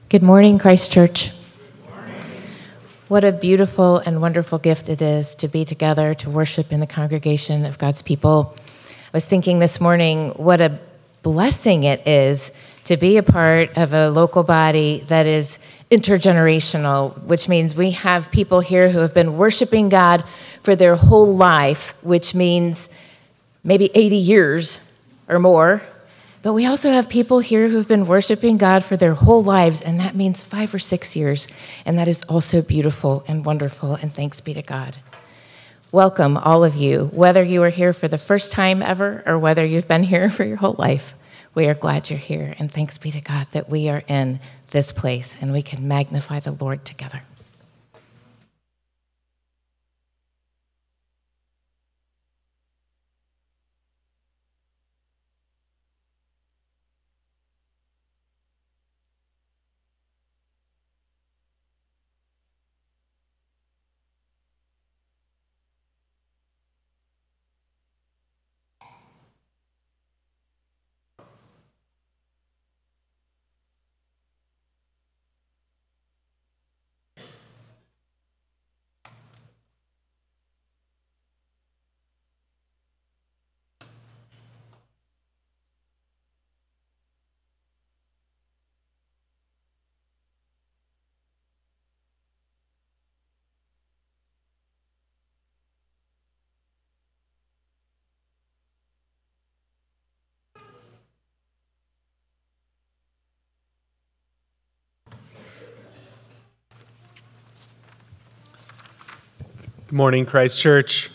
Good morning, Christ Church. What a beautiful and wonderful gift it is to be together to worship in the congregation of God's people. I was thinking this morning what a blessing it is to be a part of a local body that is intergenerational, which means we have people here who have been worshiping God for their whole life, which means maybe 80 years or more. But we also have people here who've been worshiping God for their whole lives, and that means 5 or 6 years. And that is also beautiful and wonderful, and thanks be to God. Welcome, all of you, whether you are here for the first time ever or whether you've been here for your whole life. We are glad you're here, and thanks be to God that we are in this place and we can magnify the Lord together. Good morning, Christ Church.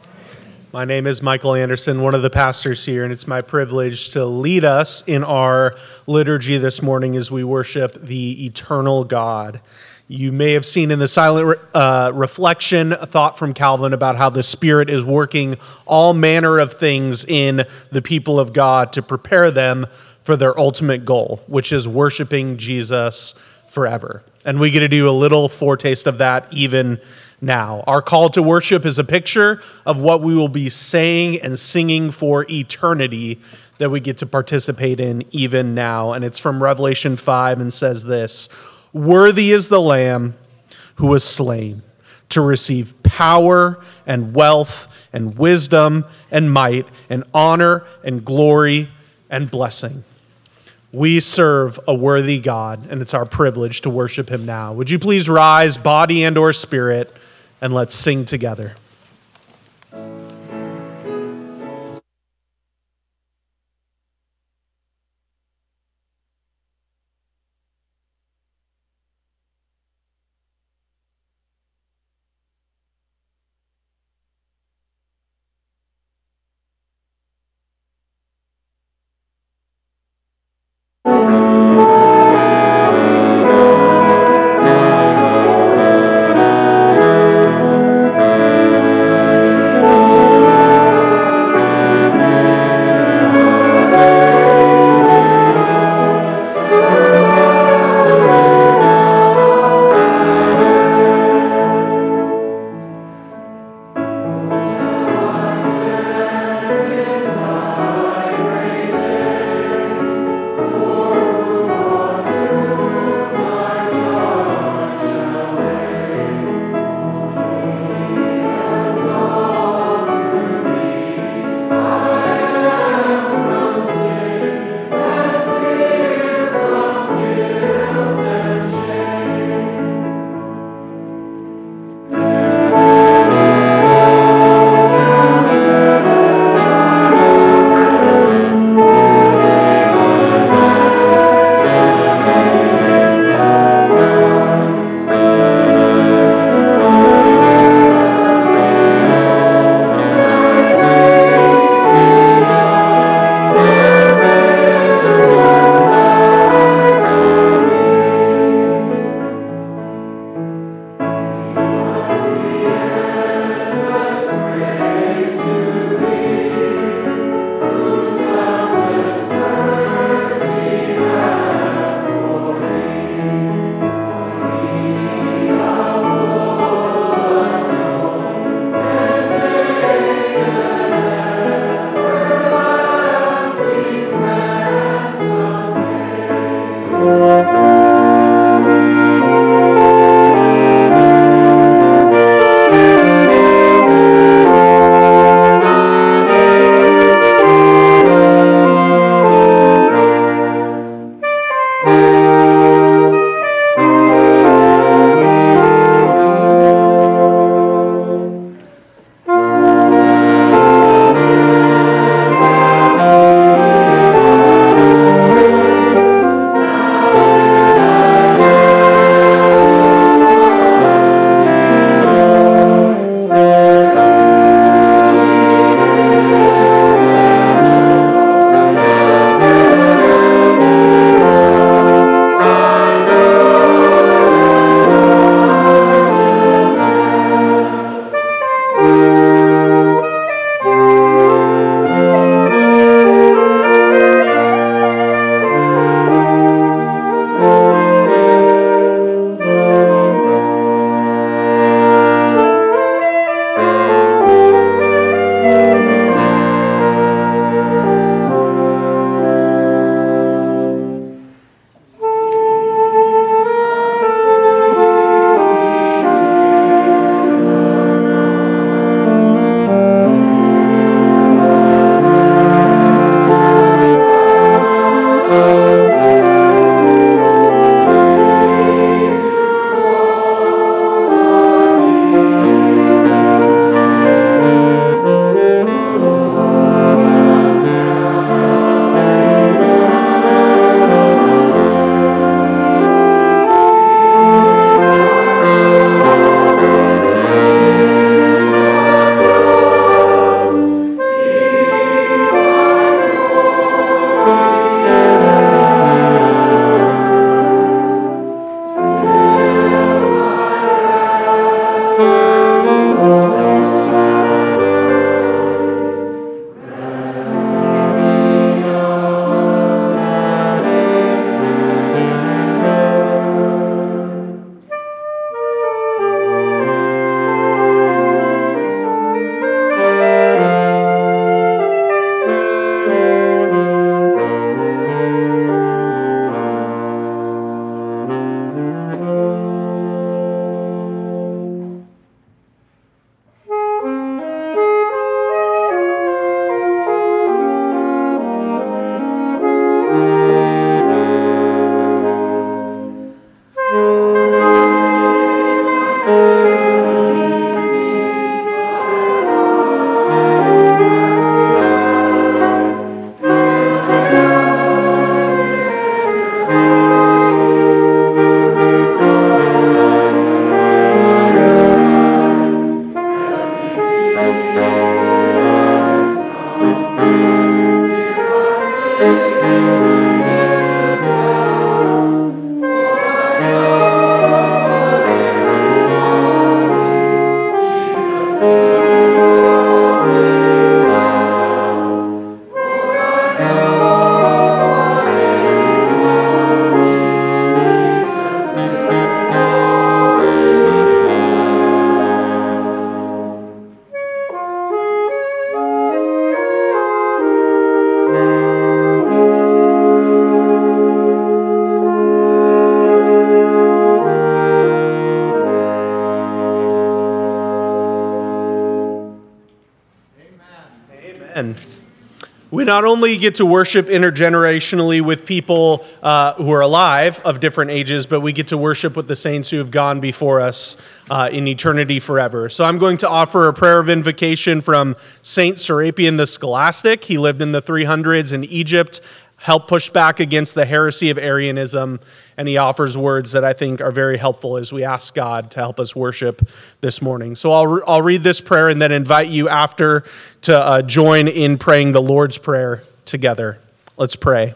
My name is Michael Anderson, one of the pastors here, and it's my privilege to lead us in our liturgy this morning as we worship the eternal God. You may have seen in the silent reflection a thought from Calvin about how the Spirit is working all manner of things in the people of God to prepare them for their ultimate goal, which is worshiping Jesus forever. And we get to do a little foretaste of that even now. Our call to worship is a picture of what we will be saying and singing for eternity that we get to participate in even now. And it's from Revelation 5 and says this: "Worthy is the Lamb who was slain to receive power and wealth and wisdom and might and honor and glory and blessing." We serve a worthy God, and it's our privilege to worship him now. Would you please rise, body and or spirit, and let's sing together. We not only get to worship intergenerationally with people who are alive of different ages, but we get to worship with the saints who have gone before us in eternity forever. So I'm going to offer a prayer of invocation from Saint Serapion the Scholastic. He lived in the 300s in Egypt, helped push back against the heresy of Arianism, and he offers words that I think are very helpful as we ask God to help us worship this morning. So I'll read this prayer and then invite you after to join in praying the Lord's Prayer together. Let's pray.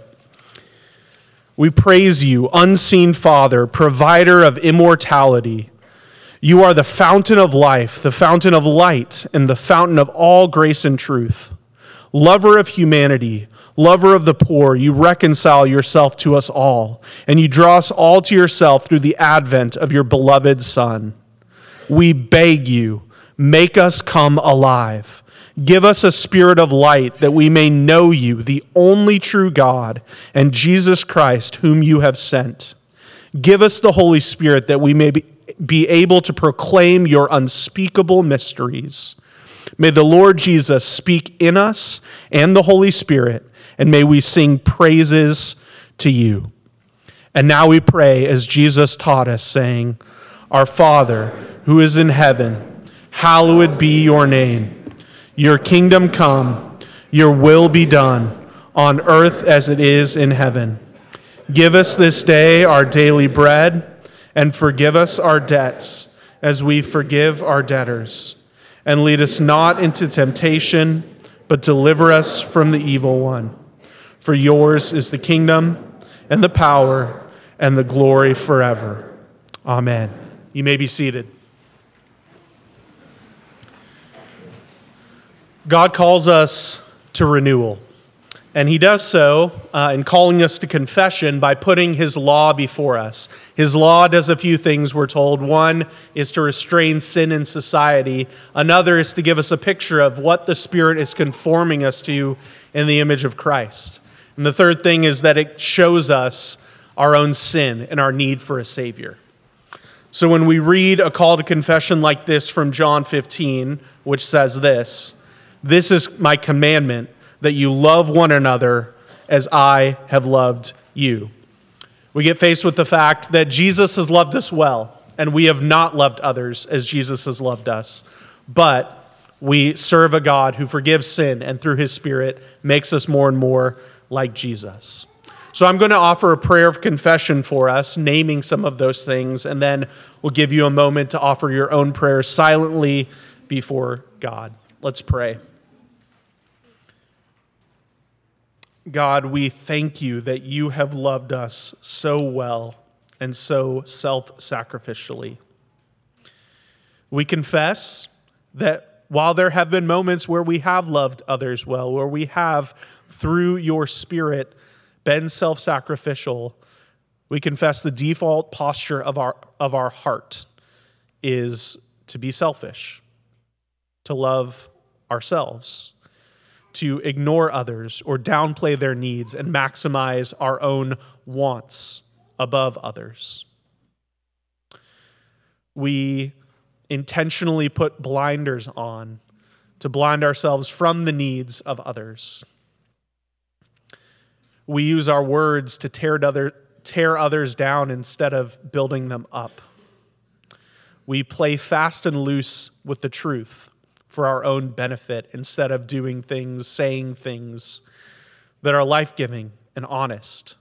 We praise you, unseen Father, provider of immortality. You are the fountain of life, the fountain of light, and the fountain of all grace and truth. Lover of humanity, lover of the poor, you reconcile yourself to us all, and you draw us all to yourself through the advent of your beloved Son. We beg you, make us come alive. Give us a spirit of light that we may know you, the only true God, and Jesus Christ, whom you have sent. Give us the Holy Spirit that we may be able to proclaim your unspeakable mysteries. May the Lord Jesus speak in us and the Holy Spirit, and may we sing praises to you. And now we pray as Jesus taught us, saying, Our Father, who is in heaven, hallowed be your name. Your kingdom come, your will be done, on earth as it is in heaven. Give us this day our daily bread, and forgive us our debts, as we forgive our debtors. And lead us not into temptation, but deliver us from the evil one. For yours is the kingdom, and the power, and the glory forever. Amen. You may be seated. God calls us to renewal, and he does so in calling us to confession by putting his law before us. His law does a few things, we're told. One is to restrain sin in society. Another is to give us a picture of what the Spirit is conforming us to in the image of Christ. And the third thing is that it shows us our own sin and our need for a Savior. So when we read a call to confession like this from John 15, which says this is my commandment, that you love one another as I have loved you. We get faced with the fact that Jesus has loved us well, and we have not loved others as Jesus has loved us. But we serve a God who forgives sin, and through his Spirit makes us more and more like Jesus. So I'm going to offer a prayer of confession for us, naming some of those things, and then we'll give you a moment to offer your own prayers silently before God. Let's pray. God, we thank you that you have loved us so well and so self-sacrificially. We confess that while there have been moments where we have loved others well, where we have, through your Spirit, been self-sacrificial, we confess the default posture of our heart is to be selfish, to love ourselves, to ignore others or downplay their needs and maximize our own wants above others. We intentionally put blinders on to blind ourselves from the needs of others. We use our words to tear others down instead of building them up. We play fast and loose with the truth for our own benefit instead of doing things, saying things that are life-giving and honest.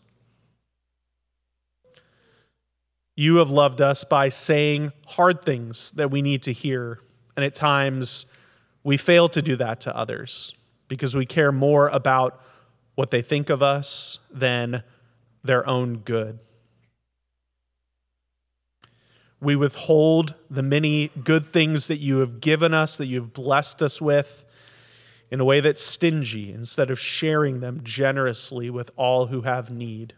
You have loved us by saying hard things that we need to hear, and at times we fail to do that to others because we care more about what they think of us than their own good. We withhold the many good things that you have given us, that you have blessed us with, in a way that's stingy, instead of sharing them generously with all who have need.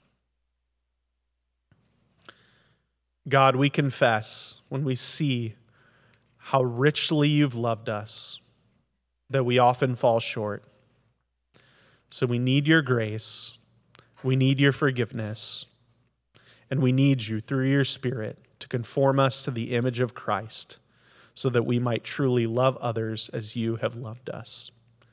God, we confess when we see how richly you've loved us that we often fall short. So we need your grace, we need your forgiveness, and we need you through your Spirit to conform us to the image of Christ so that we might truly love others as you have loved us.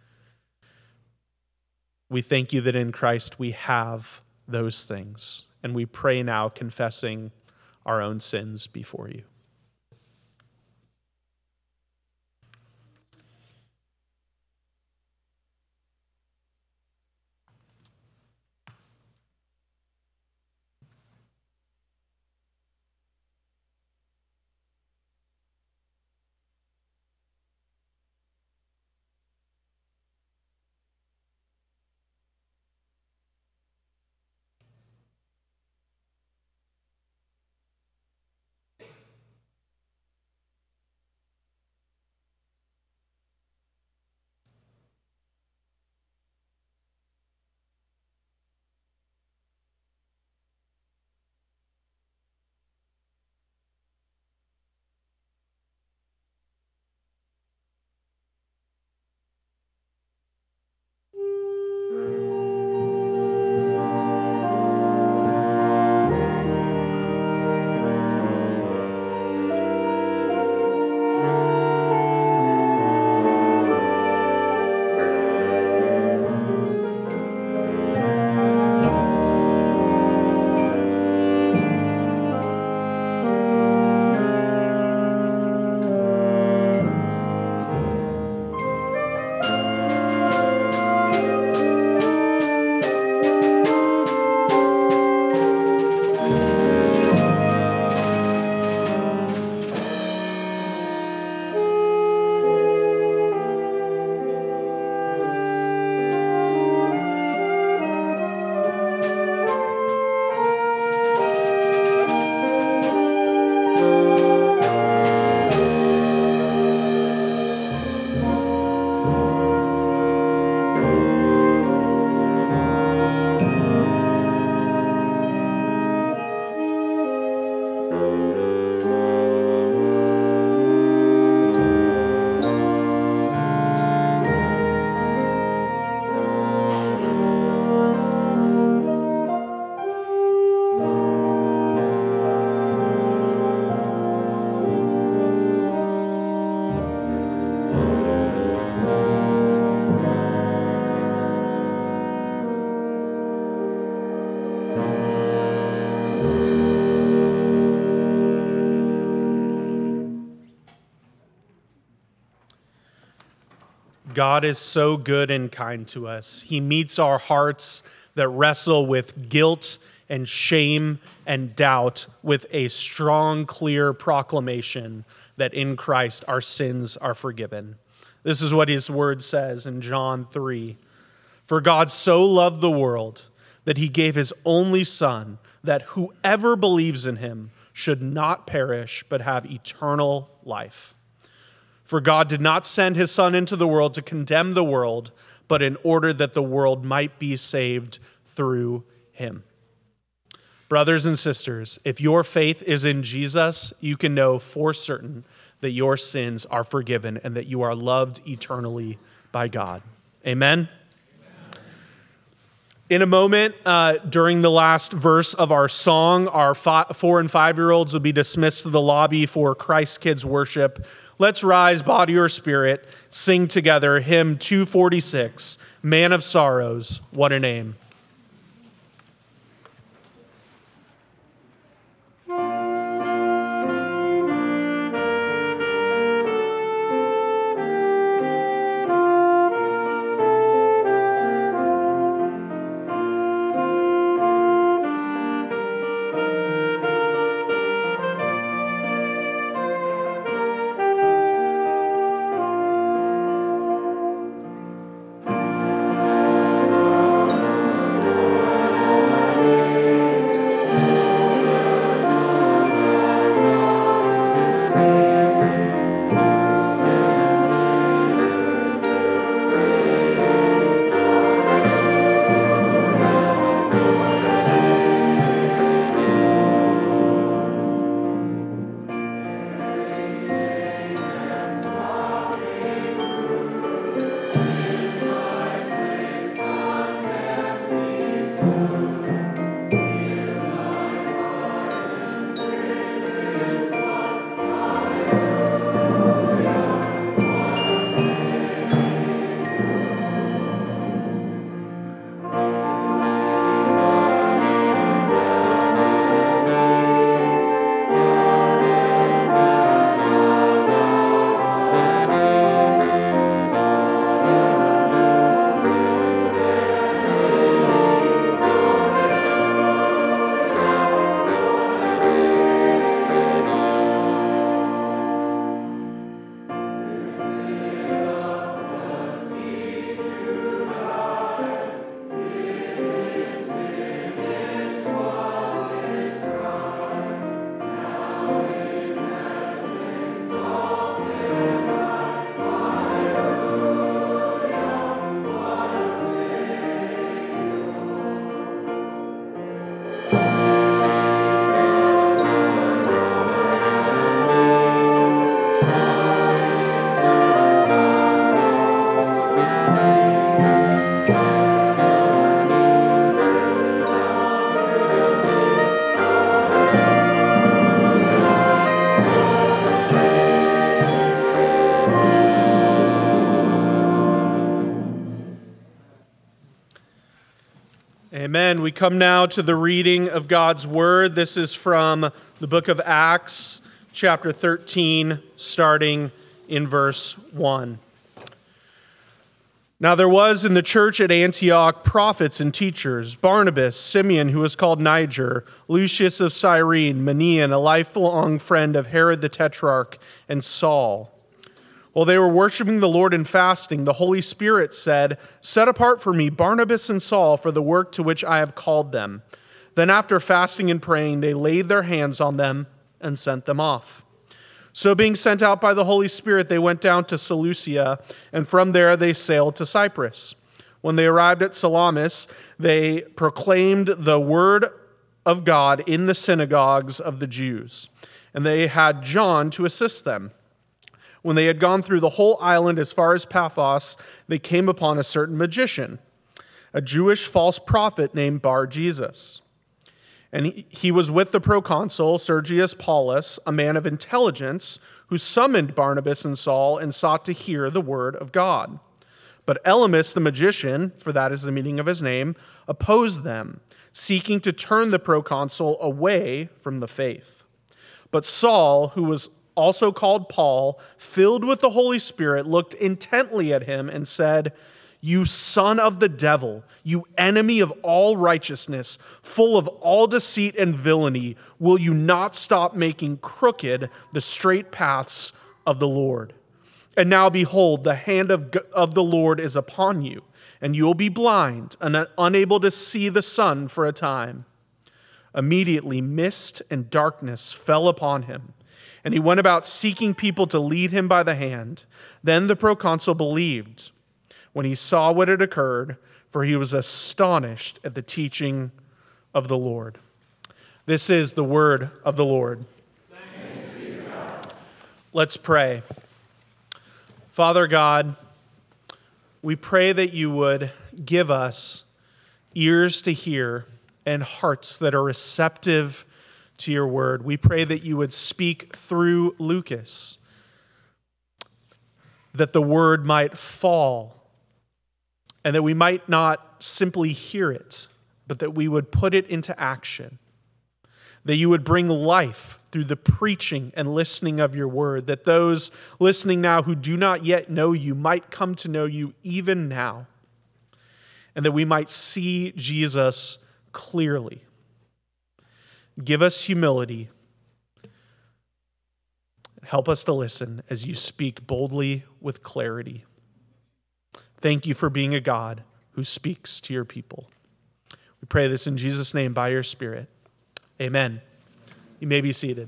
We thank you that in Christ we have those things, and we pray now confessing our own sins before you. God is so good and kind to us. He meets our hearts that wrestle with guilt and shame and doubt with a strong, clear proclamation that in Christ our sins are forgiven. This is what his word says in John 3. For God so loved the world that he gave his only Son, that whoever believes in him should not perish but have eternal life. For God did not send his Son into the world to condemn the world, but in order that the world might be saved through him. Brothers and sisters, if your faith is in Jesus, you can know for certain that your sins are forgiven and that you are loved eternally by God. Amen? In a moment, during the last verse of our song, our 4 and 5-year-olds will be dismissed to the lobby for Christ Kids worship. Let's rise, body or spirit, sing together hymn 246, Man of Sorrows, What a Name. Amen. We come now to the reading of God's Word. This is from the book of Acts, chapter 13, starting in verse 1. Now there was in the church at Antioch prophets and teachers, Barnabas, Simeon, who was called Niger, Lucius of Cyrene, Manaen, a lifelong friend of Herod the Tetrarch, and Saul. While they were worshiping the Lord and fasting, the Holy Spirit said, "Set apart for me Barnabas and Saul for the work to which I have called them." Then after fasting and praying, they laid their hands on them and sent them off. So being sent out by the Holy Spirit, they went down to Seleucia, and from there they sailed to Cyprus. When they arrived at Salamis, they proclaimed the word of God in the synagogues of the Jews, and they had John to assist them. When they had gone through the whole island as far as Paphos, they came upon a certain magician, a Jewish false prophet named Bar-Jesus. And he was with the proconsul Sergius Paulus, a man of intelligence, who summoned Barnabas and Saul and sought to hear the word of God. But Elymas the magician, for that is the meaning of his name, opposed them, seeking to turn the proconsul away from the faith. But Saul, who was also called Paul, filled with the Holy Spirit, looked intently at him and said, "You son of the devil, you enemy of all righteousness, full of all deceit and villainy, will you not stop making crooked the straight paths of the Lord? And now behold, the hand of the Lord is upon you, and you will be blind and unable to see the sun for a time." Immediately mist and darkness fell upon him, and he went about seeking people to lead him by the hand. Then the proconsul believed when he saw what had occurred, for he was astonished at the teaching of the Lord. This is the word of the Lord. Thanks be to God. Let's pray. Father God, we pray that you would give us ears to hear and hearts that are receptive to your word. We pray that you would speak through Lucas, that the word might fall, and that we might not simply hear it, but that we would put it into action, that you would bring life through the preaching and listening of your word, that those listening now who do not yet know you might come to know you even now, and that we might see Jesus clearly. Give us humility. Help us to listen as you speak boldly with clarity. Thank you for being a God who speaks to your people. We pray this in Jesus' name by your Spirit. Amen. You may be seated.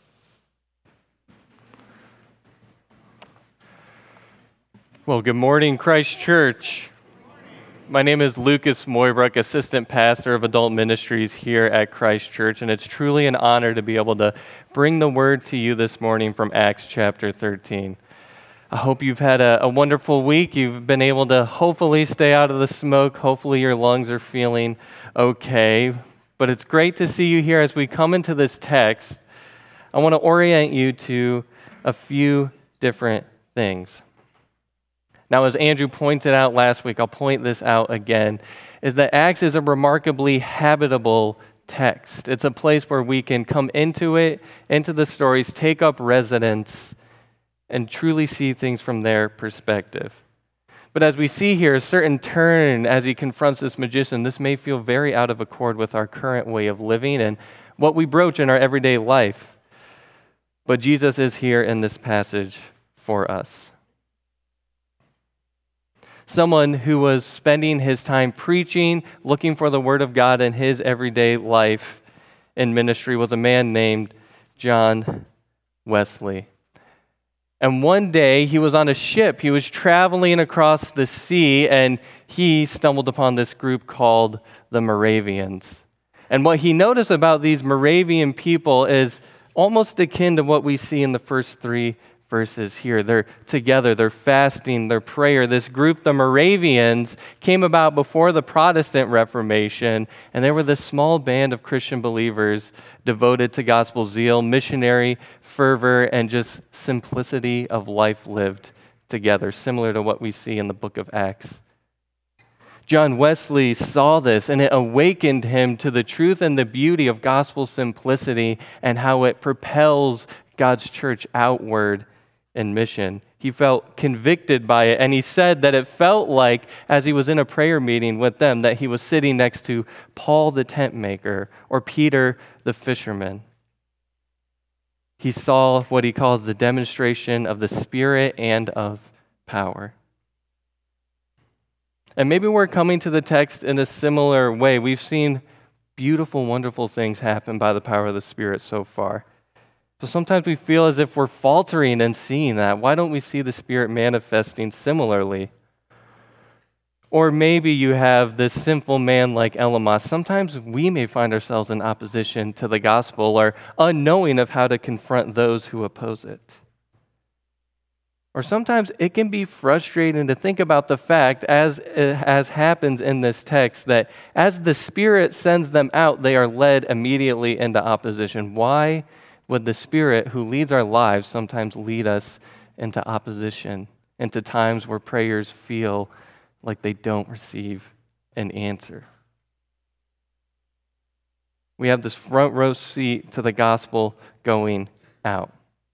Well, good morning, Christ Church. My name is Lucas Moybrook, Assistant Pastor of Adult Ministries here at Christ Church, and it's truly an honor to be able to bring the word to you this morning from Acts chapter 13. I hope you've had a wonderful week. You've been able to hopefully stay out of the smoke. Hopefully your lungs are feeling okay. But it's great to see you here as we come into this text. I want to orient you to a few different things. Now, as Andrew pointed out last week, I'll point this out again, is that Acts is a remarkably habitable text. It's a place where we can come into it, into the stories, take up residence, and truly see things from their perspective. But as we see here, a certain turn as he confronts this magician, this may feel very out of accord with our current way of living and what we broach in our everyday life. But Jesus is here in this passage for us. Someone who was spending his time preaching, looking for the Word of God in his everyday life in ministry was a man named John Wesley. And one day he was on a ship. He was traveling across the sea, and he stumbled upon this group called the Moravians. And what he noticed about these Moravian people is almost akin to what we see in the first three verses here. They're together, they're fasting, they're prayer. This group, the Moravians, came about before the Protestant Reformation, and they were this small band of Christian believers devoted to gospel zeal, missionary fervor, and just simplicity of life lived together, similar to what we see in the book of Acts. John Wesley saw this, and it awakened him to the truth and the beauty of gospel simplicity and how it propels God's church outward in mission. He felt convicted by it, and he said that it felt like, as he was in a prayer meeting with them, that he was sitting next to Paul the tent maker or Peter the fisherman. He saw what he calls the demonstration of the Spirit and of power. And maybe we're coming to the text in a similar way. We've seen beautiful, wonderful things happen by the power of the Spirit so far. So sometimes we feel as if we're faltering in seeing that. Why don't we see the Spirit manifesting similarly? Or maybe you have this sinful man like Elymas. Sometimes we may find ourselves in opposition to the gospel or unknowing of how to confront those who oppose it. Or sometimes it can be frustrating to think about the fact, as happens in this text, that as the Spirit sends them out, they are led immediately into opposition. Why would the Spirit who leads our lives sometimes lead us into opposition, into times where prayers feel like they don't receive an answer? We have this front row seat to the gospel going out.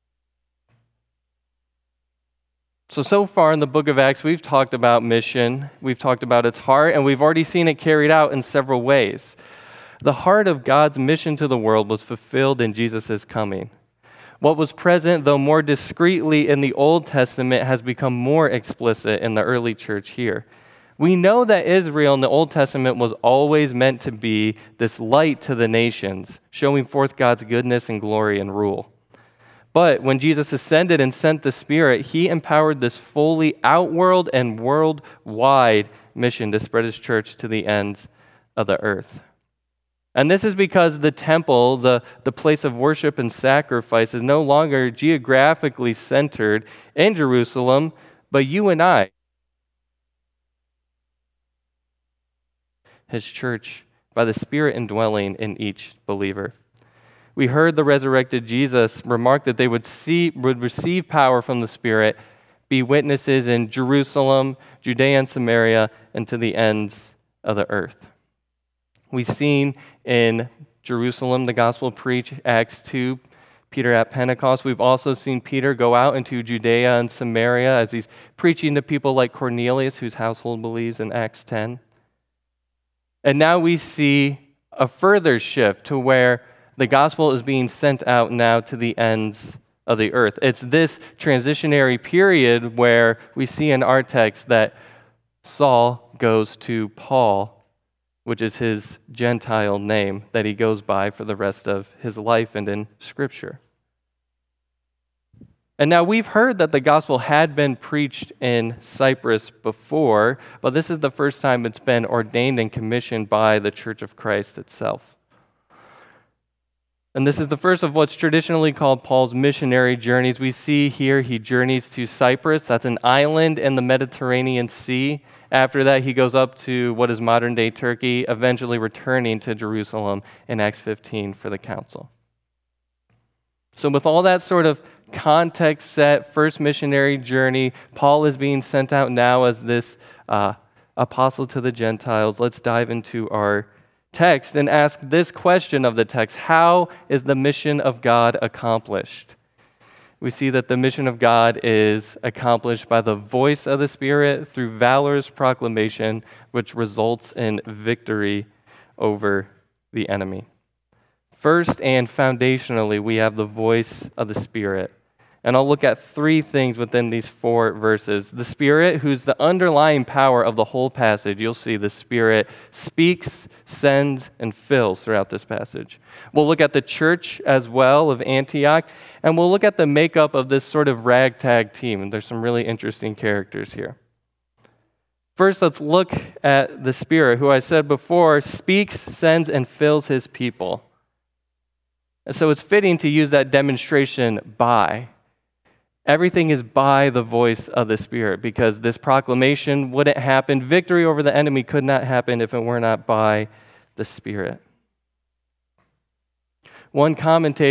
So far in the book of Acts, we've talked about mission, we've talked about its heart, and we've already seen it carried out in several ways. The heart of God's mission to the world was fulfilled in Jesus' coming. What was present, though more discreetly in the Old Testament, has become more explicit in the early church here. We know that Israel in the Old Testament was always meant to be this light to the nations, showing forth God's goodness and glory and rule. But when Jesus ascended and sent the Spirit, he empowered this fully outworld and worldwide mission to spread his church to the ends of the earth. And this is because the temple, the place of worship and sacrifice, is no longer geographically centered in Jerusalem, but you and I, his church, by the Spirit indwelling in each believer. We heard the resurrected Jesus remark that they would receive power from the Spirit, be witnesses in Jerusalem, Judea and Samaria, and to the ends of the earth. We've seen in Jerusalem the gospel preached, Acts 2, Peter at Pentecost. We've also seen Peter go out into Judea and Samaria as he's preaching to people like Cornelius, whose household believes, in Acts 10. And now we see a further shift to where the gospel is being sent out now to the ends of the earth. It's this transitionary period where we see in our text that Saul goes to Paul, which is his Gentile name that he goes by for the rest of his life and in Scripture. And now we've heard that the gospel had been preached in Cyprus before, but this is the first time it's been ordained and commissioned by the Church of Christ itself. And this is the first of what's traditionally called Paul's missionary journeys. We see here he journeys to Cyprus. That's an island in the Mediterranean Sea. After that, he goes up to what is modern-day Turkey, eventually returning to Jerusalem in Acts 15 for the council. So with all that sort of context set, first missionary journey, Paul is being sent out now as this apostle to the Gentiles. Let's dive into our text and ask this question of the text: how is the mission of God accomplished? We see that the mission of God is accomplished by the voice of the Spirit through valorous proclamation, which results in victory over the enemy. First and foundationally, we have the voice of the Spirit. And I'll look at three things within these 4 verses. The Spirit, who's the underlying power of the whole passage. You'll see the Spirit speaks, sends, and fills throughout this passage. We'll look at the church as well of Antioch, and we'll look at the makeup of this sort of ragtag team. And there's some really interesting characters here. First, let's look at the Spirit, who I said before speaks, sends, and fills his people. And so it's fitting to use that demonstration by. Everything is by the voice of the Spirit, because this proclamation wouldn't happen. Victory over the enemy could not happen if it were not by the Spirit. One commentator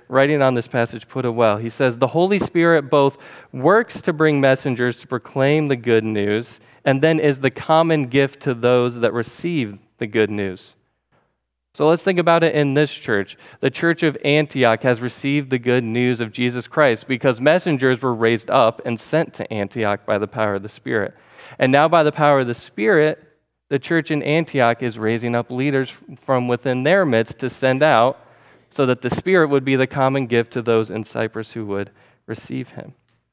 writing on this passage, put it well. He says, "The Holy Spirit both works to bring messengers to proclaim the good news, and then is the common gift to those that receive the good news." So let's think about it in this church. The church of Antioch has received the good news of Jesus Christ because messengers were raised up and sent to Antioch by the power of the Spirit. And now by the power of the Spirit, the church in Antioch is raising up leaders from within their midst to send out so that the Spirit would be the common gift to those in Cyprus who would receive him.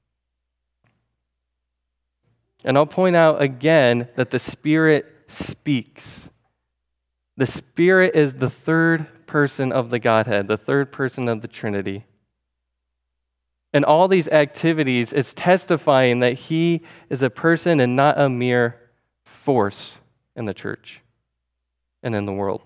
And I'll point out again that the Spirit speaks. The Spirit is the third person of the Godhead, the third person of the Trinity. And all these activities is testifying that he is a person and not a mere force in the church and in the world.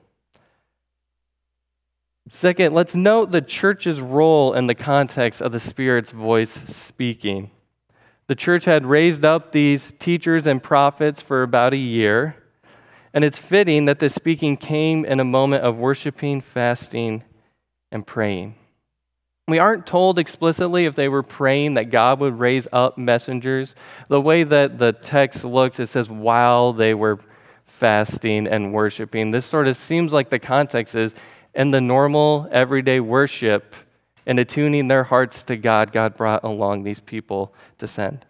Second, let's note the church's role in the context of the Spirit's voice speaking. The church had raised up these teachers and prophets for about a year, and it's fitting that the speaking came in a moment of worshiping, fasting, and praying. We aren't told explicitly if they were praying that God would raise up messengers. The way that the text looks, it says while they were fasting and worshiping. This sort of seems like the context is in the normal, everyday worship and attuning their hearts to God, God brought along these people to send.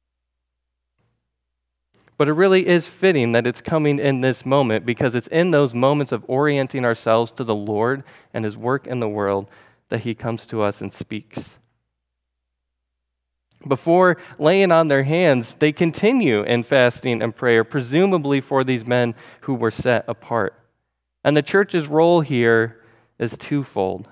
But it really is fitting that it's coming in this moment because it's in those moments of orienting ourselves to the Lord and his work in the world that he comes to us and speaks. Before laying on their hands, they continue in fasting and prayer, presumably for these men who were set apart. And the church's role here is twofold.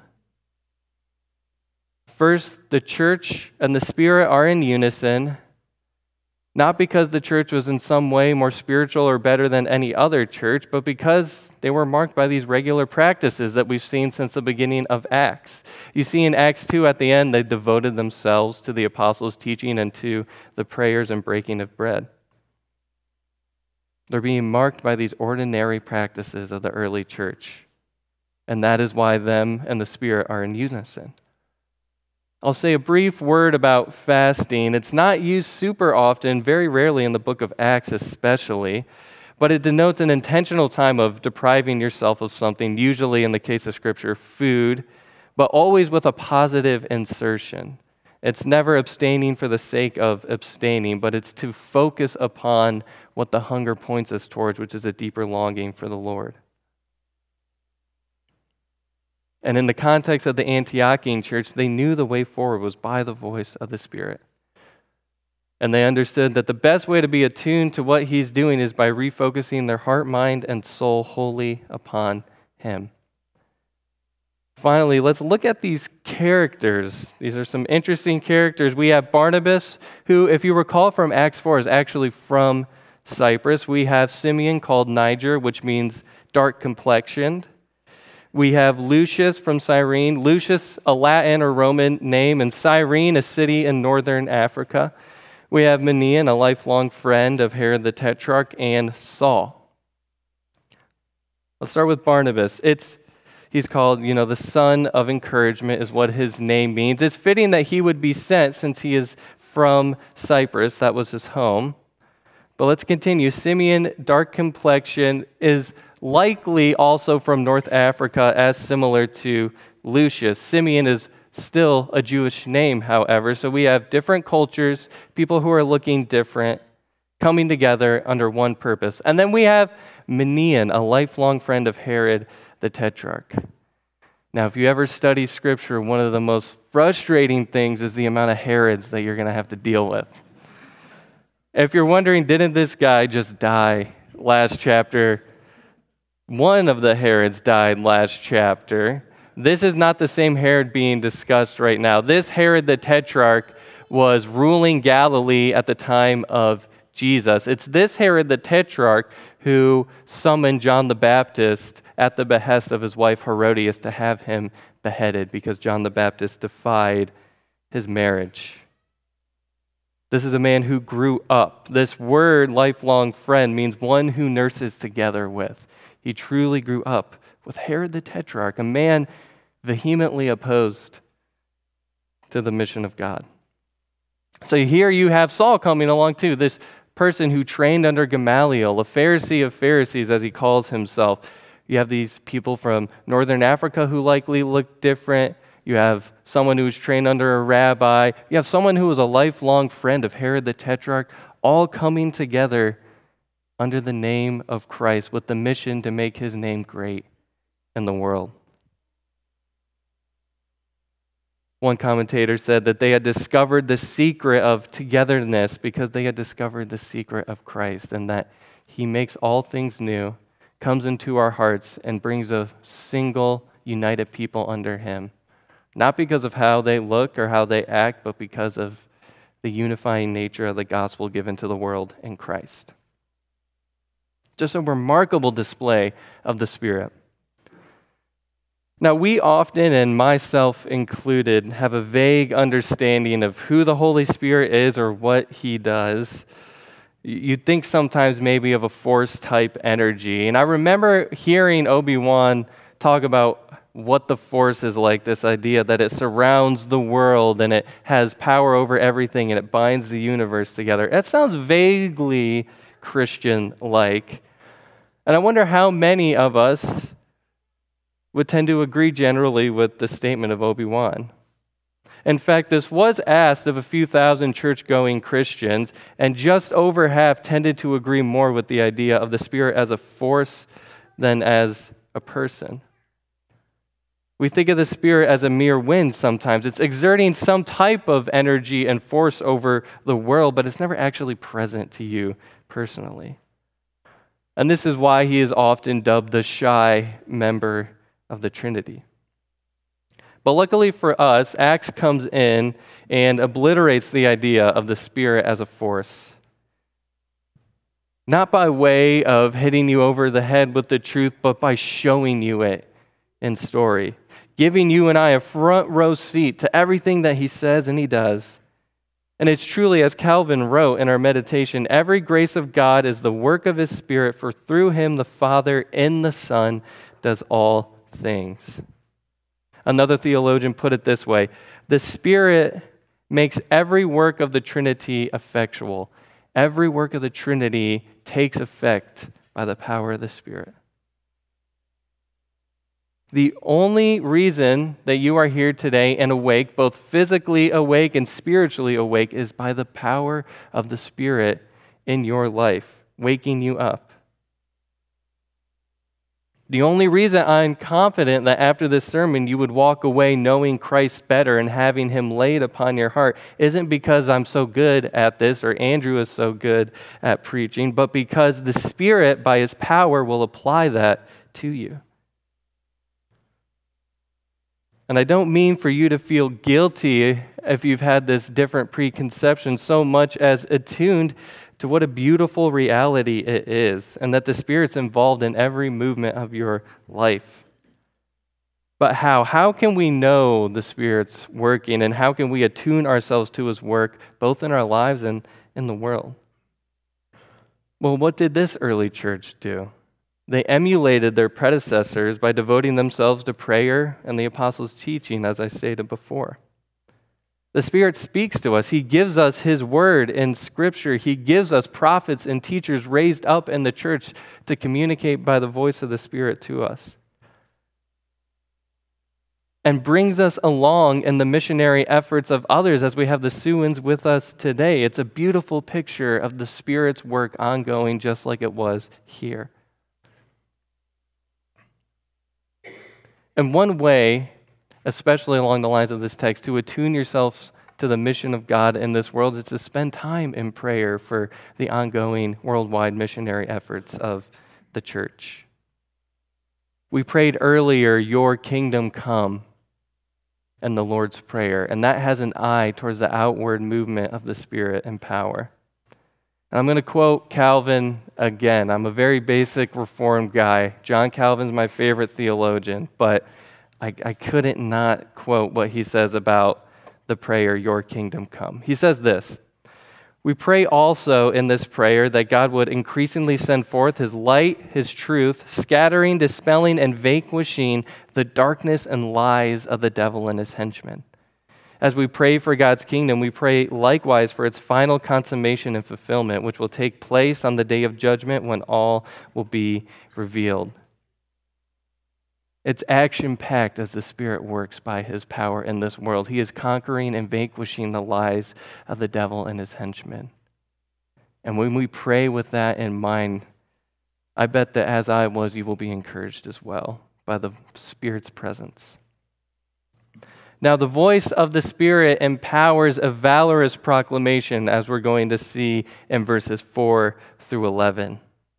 First, the church and the Spirit are in unison, not because the church was in some way more spiritual or better than any other church, but because they were marked by these regular practices that we've seen since the beginning of Acts. You see in Acts 2 at the end, they devoted themselves to the apostles' teaching and to the prayers and breaking of bread. They're being marked by these ordinary practices of the early church. And that is why them and the Spirit are in unison. I'll say a brief word about fasting. It's not used super often, very rarely in the book of Acts especially, but it denotes an intentional time of depriving yourself of something, usually in the case of Scripture, food, but always with a positive insertion. It's never abstaining for the sake of abstaining, but it's to focus upon what the hunger points us towards, which is a deeper longing for the Lord. And in the context of the Antiochian church, they knew the way forward was by the voice of the Spirit. And they understood that the best way to be attuned to what he's doing is by refocusing their heart, mind, and soul wholly upon him. Finally, let's look at these characters. These are some interesting characters. We have Barnabas, who, if you recall from Acts 4, is actually from Cyprus. We have Simeon, called Niger, which means dark-complexioned. We have Lucius from Cyrene. Lucius, a Latin or Roman name, and Cyrene, a city in northern Africa. We have Manaen, a lifelong friend of Herod the Tetrarch, and Saul. Let's start with Barnabas. He's called, the son of encouragement is what his name means. It's fitting that he would be sent since he is from Cyprus. That was his home. But let's continue. Simeon, dark complexion, is likely also from North Africa, as similar to Lucius. Simeon is still a Jewish name, however. So we have different cultures, people who are looking different, coming together under one purpose. And then we have Manaen, a lifelong friend of Herod the Tetrarch. Now, if you ever study Scripture, one of the most frustrating things is the amount of Herods that you're going to have to deal with. If you're wondering, didn't this guy just die last chapter? One of the Herods died last chapter. This is not the same Herod being discussed right now. This Herod the Tetrarch was ruling Galilee at the time of Jesus. It's this Herod the Tetrarch who summoned John the Baptist at the behest of his wife Herodias to have him beheaded because John the Baptist defied his marriage. This is a man who grew up. This word, lifelong friend, means one who nurses together with. He truly grew up with Herod the Tetrarch, a man vehemently opposed to the mission of God. So here you have Saul coming along too, this person who trained under Gamaliel, a Pharisee of Pharisees as he calls himself. You have these people from northern Africa who likely look different. You have someone who was trained under a rabbi. You have someone who was a lifelong friend of Herod the Tetrarch, all coming together under the name of Christ with the mission to make his name great in the world. One commentator said that they had discovered the secret of togetherness because they had discovered the secret of Christ, and that he makes all things new, comes into our hearts, and brings a single united people under him. Not because of how they look or how they act, but because of the unifying nature of the gospel given to the world in Christ. Just a remarkable display of the Spirit. Now, we often, and myself included, have a vague understanding of who the Holy Spirit is or what he does. You'd think sometimes maybe of a force-type energy. And I remember hearing Obi-Wan talk about what the force is like, this idea that it surrounds the world and it has power over everything and it binds the universe together. That sounds vaguely Christian-like. And I wonder how many of us would tend to agree generally with the statement of Obi-Wan. In fact, this was asked of a few thousand church-going Christians, and just over half tended to agree more with the idea of the Spirit as a force than as a person. We think of the Spirit as a mere wind sometimes. It's exerting some type of energy and force over the world, but it's never actually present to you personally. And this is why he is often dubbed the shy member of the Trinity. But luckily for us, Acts comes in and obliterates the idea of the Spirit as a force. Not by way of hitting you over the head with the truth, but by showing you it in story. Giving you and I a front row seat to everything that he says and he does. And it's truly, as Calvin wrote in our meditation, every grace of God is the work of his Spirit, for through him the Father in the Son does all things. Another theologian put it this way: the Spirit makes every work of the Trinity effectual. Every work of the Trinity takes effect by the power of the Spirit. The only reason that you are here today and awake, both physically awake and spiritually awake, is by the power of the Spirit in your life, waking you up. The only reason I'm confident that after this sermon you would walk away knowing Christ better and having him laid upon your heart isn't because I'm so good at this or Andrew is so good at preaching, but because the Spirit, by his power, will apply that to you. And I don't mean for you to feel guilty if you've had this different preconception so much as attuned to what a beautiful reality it is, and that the Spirit's involved in every movement of your life. But how? How can we know the Spirit's working, and how can we attune ourselves to his work, both in our lives and in the world? Well, what did this early church do? They emulated their predecessors by devoting themselves to prayer and the apostles' teaching, as I stated before. The Spirit speaks to us. He gives us his word in Scripture. He gives us prophets and teachers raised up in the church to communicate by the voice of the Spirit to us. And brings us along in the missionary efforts of others as we have the Siouans with us today. It's a beautiful picture of the Spirit's work ongoing just like it was here. And one way, especially along the lines of this text, to attune yourselves to the mission of God in this world is to spend time in prayer for the ongoing worldwide missionary efforts of the church. We prayed earlier, "Your kingdom come," in the Lord's Prayer, and that has an eye towards the outward movement of the Spirit and power. And I'm going to quote Calvin again. I'm a very basic Reformed guy. John Calvin's my favorite theologian, but I couldn't not quote what he says about the prayer, "Your kingdom come." He says this: "We pray also in this prayer that God would increasingly send forth his light, his truth, scattering, dispelling, and vanquishing the darkness and lies of the devil and his henchmen. As we pray for God's kingdom, we pray likewise for its final consummation and fulfillment, which will take place on the day of judgment when all will be revealed. It's action-packed as the Spirit works by his power in this world. He is conquering and vanquishing the lies of the devil and his henchmen. And when we pray with that in mind, I bet that as I was, you will be encouraged as well by the Spirit's presence. Now, the voice of the Spirit empowers a valorous proclamation, as we're going to see in verses 4 through 11.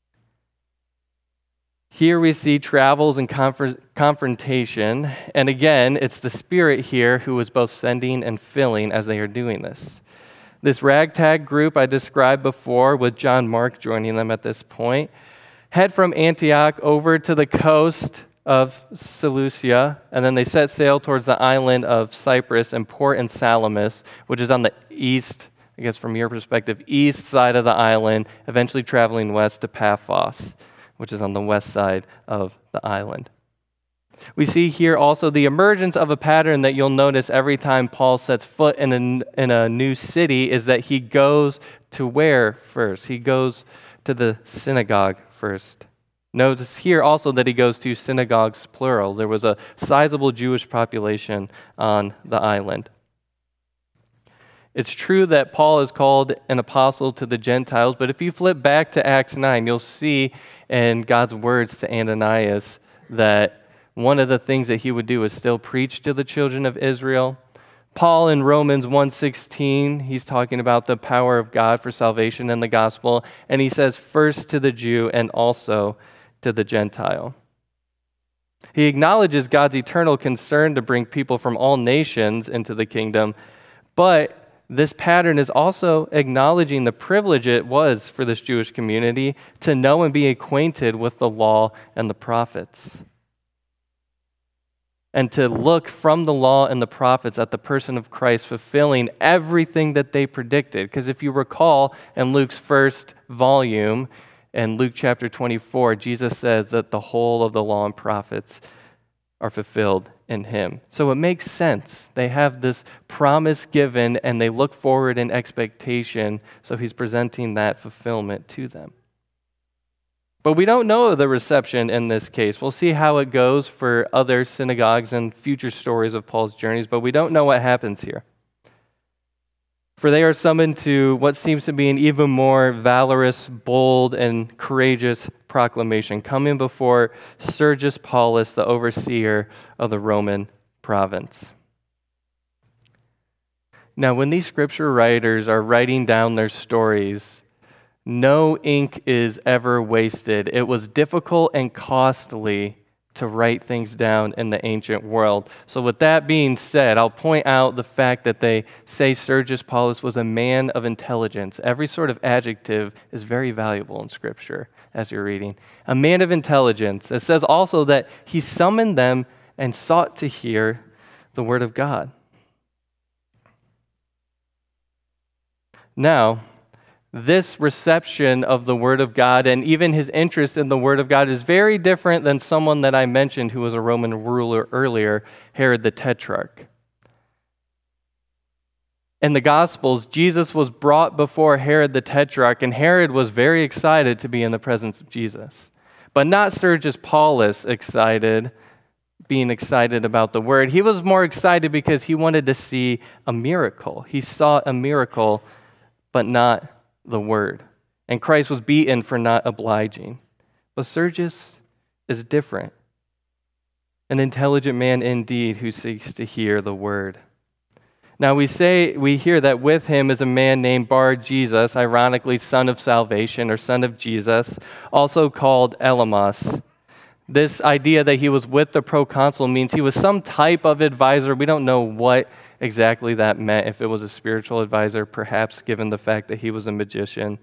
Here we see travels and confrontation, and again, it's the Spirit here who is both sending and filling as they are doing this. This ragtag group I described before, with John Mark joining them at this point, head from Antioch over to the coast of Seleucia, and then they set sail towards the island of Cyprus and port in Salamis, which is on the east, I guess from your perspective, east side of the island, eventually traveling west to Paphos, which is on the west side of the island. We see here also the emergence of a pattern that you'll notice every time Paul sets foot in a new city is that he goes to where first? He goes to the synagogue first. Notice here also that he goes to synagogues plural. There was a sizable Jewish population on the island. It's true that Paul is called an apostle to the Gentiles, but if you flip back to Acts 9, you'll see in God's words to Ananias that one of the things that he would do is still preach to the children of Israel. Paul in Romans 1:16, he's talking about the power of God for salvation in the gospel, and he says first to the Jew and also to the Gentile. He acknowledges God's eternal concern to bring people from all nations into the kingdom, but this pattern is also acknowledging the privilege it was for this Jewish community to know and be acquainted with the law and the prophets, and to look from the law and the prophets at the person of Christ fulfilling everything that they predicted. Because if you recall in Luke's first volume, in Luke chapter 24, Jesus says that the whole of the law and prophets are fulfilled in him. So it makes sense. They have this promise given and they look forward in expectation. So he's presenting that fulfillment to them. But we don't know the reception in this case. We'll see how it goes for other synagogues and future stories of Paul's journeys, but we don't know what happens here. For they are summoned to what seems to be an even more valorous, bold, and courageous proclamation, coming before Sergius Paulus, the overseer of the Roman province. Now, when these scripture writers are writing down their stories, no ink is ever wasted. It was difficult and costly to write things down in the ancient world. So with that being said, I'll point out the fact that they say Sergius Paulus was a man of intelligence. Every sort of adjective is very valuable in Scripture as you're reading. A man of intelligence. It says also that he summoned them and sought to hear the word of God. Now, this reception of the Word of God and even his interest in the Word of God is very different than someone that I mentioned who was a Roman ruler earlier, Herod the Tetrarch. In the Gospels, Jesus was brought before Herod the Tetrarch, and Herod was very excited to be in the presence of Jesus. But not Sergius Paulus being excited about the Word. He was more excited because he wanted to see a miracle. He saw a miracle, but not the word. And Christ was beaten for not obliging. But Sergius is different. An intelligent man indeed who seeks to hear the word. Now we hear that with him is a man named Bar-Jesus, ironically son of salvation or son of Jesus, also called Elymas. This idea that he was with the proconsul means he was some type of advisor. We don't know what exactly that meant, if it was a spiritual advisor, perhaps, given the fact that he was a magician.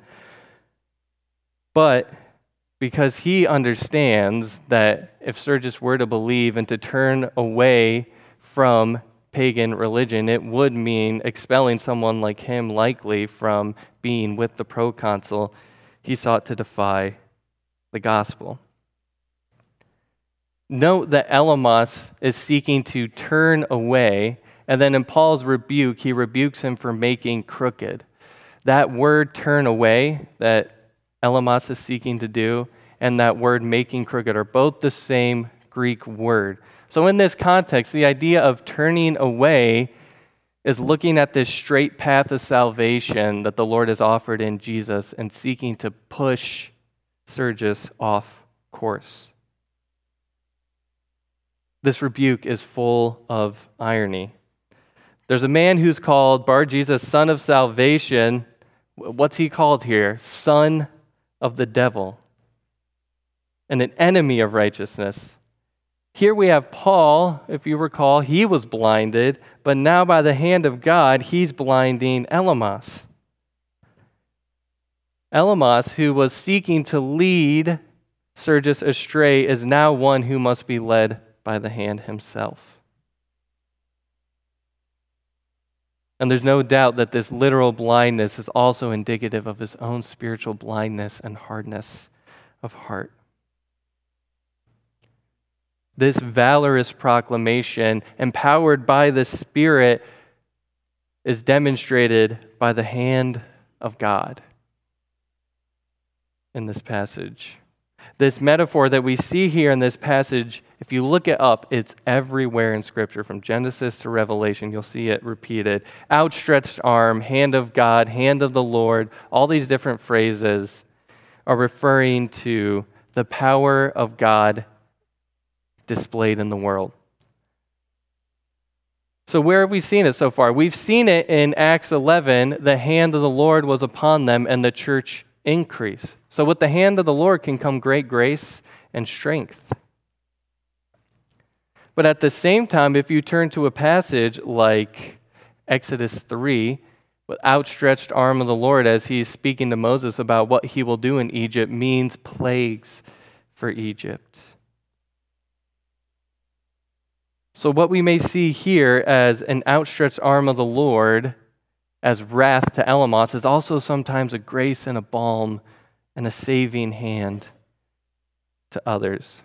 But because he understands that if Sergius were to believe and to turn away from pagan religion, it would mean expelling someone like him likely from being with the proconsul, he sought to defy the gospel. Note that Elymas is seeking to turn away, And then in Paul's rebuke, he rebukes him for making crooked. That word turn away that Elymas is seeking to do, and that word making crooked are both the same Greek word. So in this context, the idea of turning away is looking at this straight path of salvation that the Lord has offered in Jesus and seeking to push Sergius off course. This rebuke is full of irony. There's a man who's called Bar-Jesus, son of salvation. What's he called here? Son of the devil, and an enemy of righteousness. Here we have Paul, if you recall, he was blinded, but now by the hand of God, he's blinding Elymas. Elymas, who was seeking to lead Sergius astray, is now one who must be led by the hand himself. And there's no doubt that this literal blindness is also indicative of his own spiritual blindness and hardness of heart. This valorous proclamation, empowered by the Spirit, is demonstrated by the hand of God in this passage. This metaphor that we see here in this passage, if you look it up, it's everywhere in Scripture, from Genesis to Revelation. You'll see it repeated. Outstretched arm, hand of God, hand of the Lord, all these different phrases are referring to the power of God displayed in the world. So where have we seen it so far? We've seen it in Acts 11. The hand of the Lord was upon them and the church increased. So with the hand of the Lord can come great grace and strength. But at the same time, if you turn to a passage like Exodus 3, with outstretched arm of the Lord as he's speaking to Moses about what he will do in Egypt, means plagues for Egypt. So what we may see here as an outstretched arm of the Lord, as wrath to Elymas, is also sometimes a grace and a balm and a saving hand to others.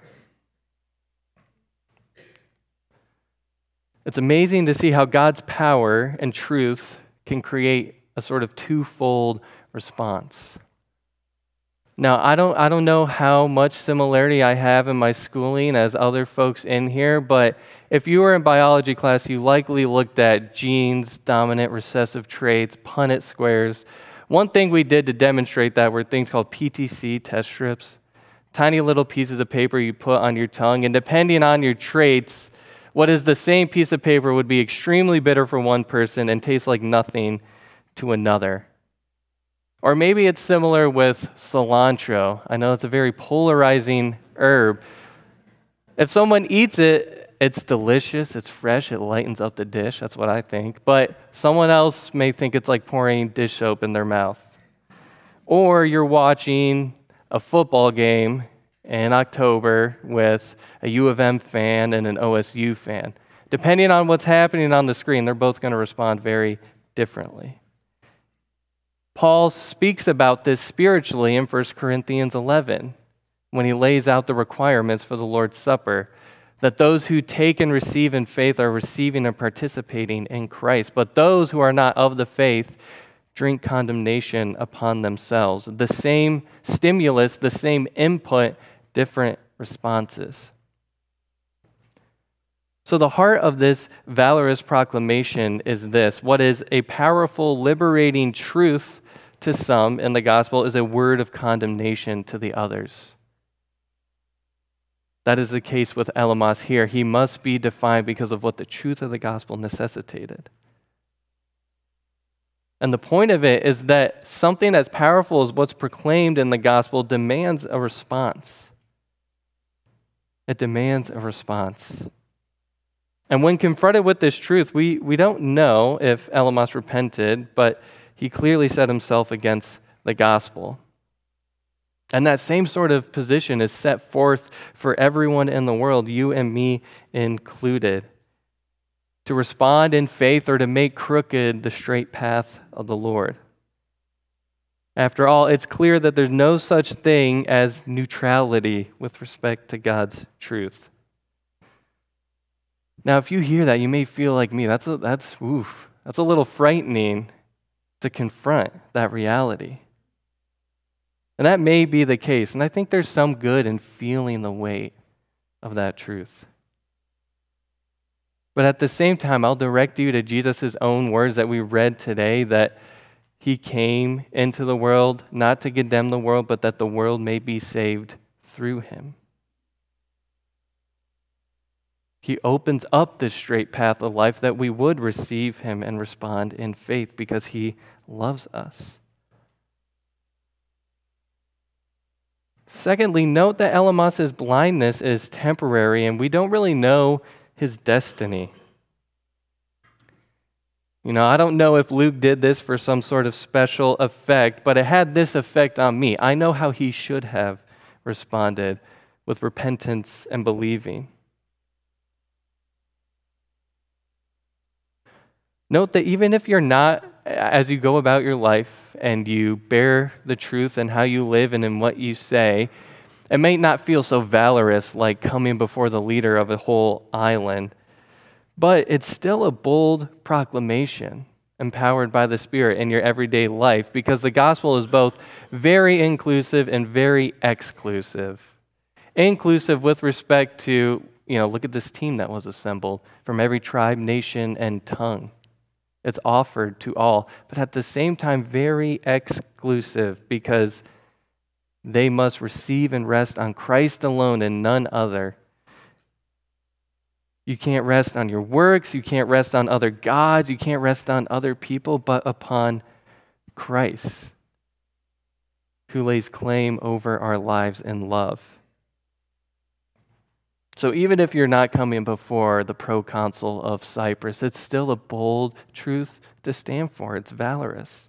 It's amazing to see how God's power and truth can create a sort of twofold response. Now, I don't know how much similarity I have in my schooling as other folks in here, but if you were in biology class, you likely looked at genes, dominant recessive traits, Punnett squares. One thing we did to demonstrate that were things called PTC test strips, tiny little pieces of paper you put on your tongue, and depending on your traits, what is the same piece of paper would be extremely bitter for one person and taste like nothing to another. Or maybe it's similar with cilantro. I know it's a very polarizing herb. If someone eats it, it's delicious, it's fresh, it lightens up the dish. That's what I think. But someone else may think it's like pouring dish soap in their mouth. Or you're watching a football game in October with a U of M fan and an OSU fan. Depending on what's happening on the screen, they're both going to respond very differently. Paul speaks about this spiritually in 1 Corinthians 11 when he lays out the requirements for the Lord's Supper, that those who take and receive in faith are receiving and participating in Christ, but those who are not of the faith drink condemnation upon themselves. The same stimulus, the same input, different responses. So the heart of this valorous proclamation is this: what is a powerful, liberating truth to some in the gospel is a word of condemnation to the others. That is the case with Elymas here. He must be defined because of what the truth of the gospel necessitated. And the point of it is that something as powerful as what's proclaimed in the gospel demands a response. It demands a response. And when confronted with this truth, we don't know if Elymas repented, but he clearly set himself against the gospel. And that same sort of position is set forth for everyone in the world, you and me included, to respond in faith or to make crooked the straight path of the Lord. After all, it's clear that there's no such thing as neutrality with respect to God's truth. Now, if you hear that, you may feel like me. That's a little frightening to confront that reality. And that may be the case. And I think there's some good in feeling the weight of that truth. But at the same time, I'll direct you to Jesus' own words that we read today, that he came into the world not to condemn the world, but that the world may be saved through him. He opens up this straight path of life that we would receive him and respond in faith because he loves us. Secondly, note that Elymas's blindness is temporary and we don't really know his destiny. I don't know if Luke did this for some sort of special effect, but it had this effect on me. I know how he should have responded with repentance and believing. Note that even if you're not, as you go about your life and you bear the truth in how you live and in what you say, it may not feel so valorous like coming before the leader of a whole island, but it's still a bold proclamation empowered by the Spirit in your everyday life, because the gospel is both very inclusive and very exclusive. Inclusive with respect to, look at this team that was assembled from every tribe, nation, and tongue. It's offered to all, but at the same time, very exclusive, because they must receive and rest on Christ alone and none other. You can't rest on your works, you can't rest on other gods, you can't rest on other people, but upon Christ, who lays claim over our lives in love. So even if you're not coming before the proconsul of Cyprus, it's still a bold truth to stand for. It's valorous.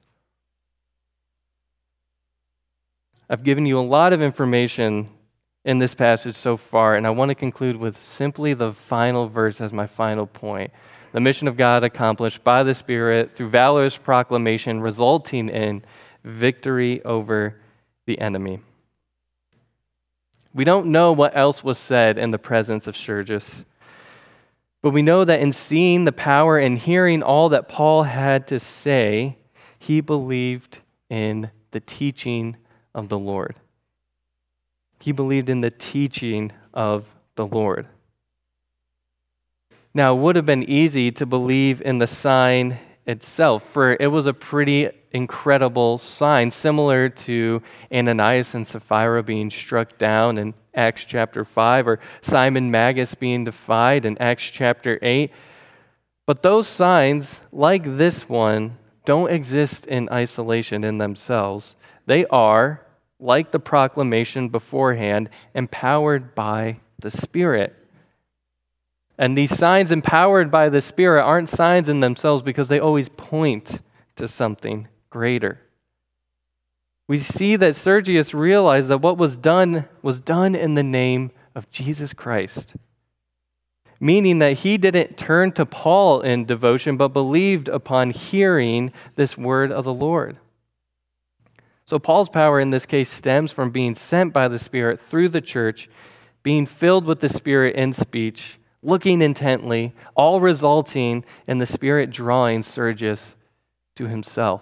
I've given you a lot of information in this passage so far, and I want to conclude with simply the final verse as my final point. The mission of God accomplished by the Spirit through valorous proclamation, resulting in victory over the enemy. We don't know what else was said in the presence of Sergius, but we know that in seeing the power and hearing all that Paul had to say, he believed in the teaching of the Lord. He believed in the teaching of the Lord. Now, it would have been easy to believe in the sign itself, for it was a pretty incredible sign, similar to Ananias and Sapphira being struck down in Acts chapter 5, or Simon Magus being defied in Acts chapter 8. But those signs, like this one, don't exist in isolation in themselves. They are, like the proclamation beforehand, empowered by the Spirit. And these signs empowered by the Spirit aren't signs in themselves because they always point to something greater. We see that Sergius realized that what was done in the name of Jesus Christ, meaning that he didn't turn to Paul in devotion, but believed upon hearing this word of the Lord. So Paul's power in this case stems from being sent by the Spirit through the church, being filled with the Spirit in speech, looking intently, all resulting in the Spirit drawing Sergius to himself.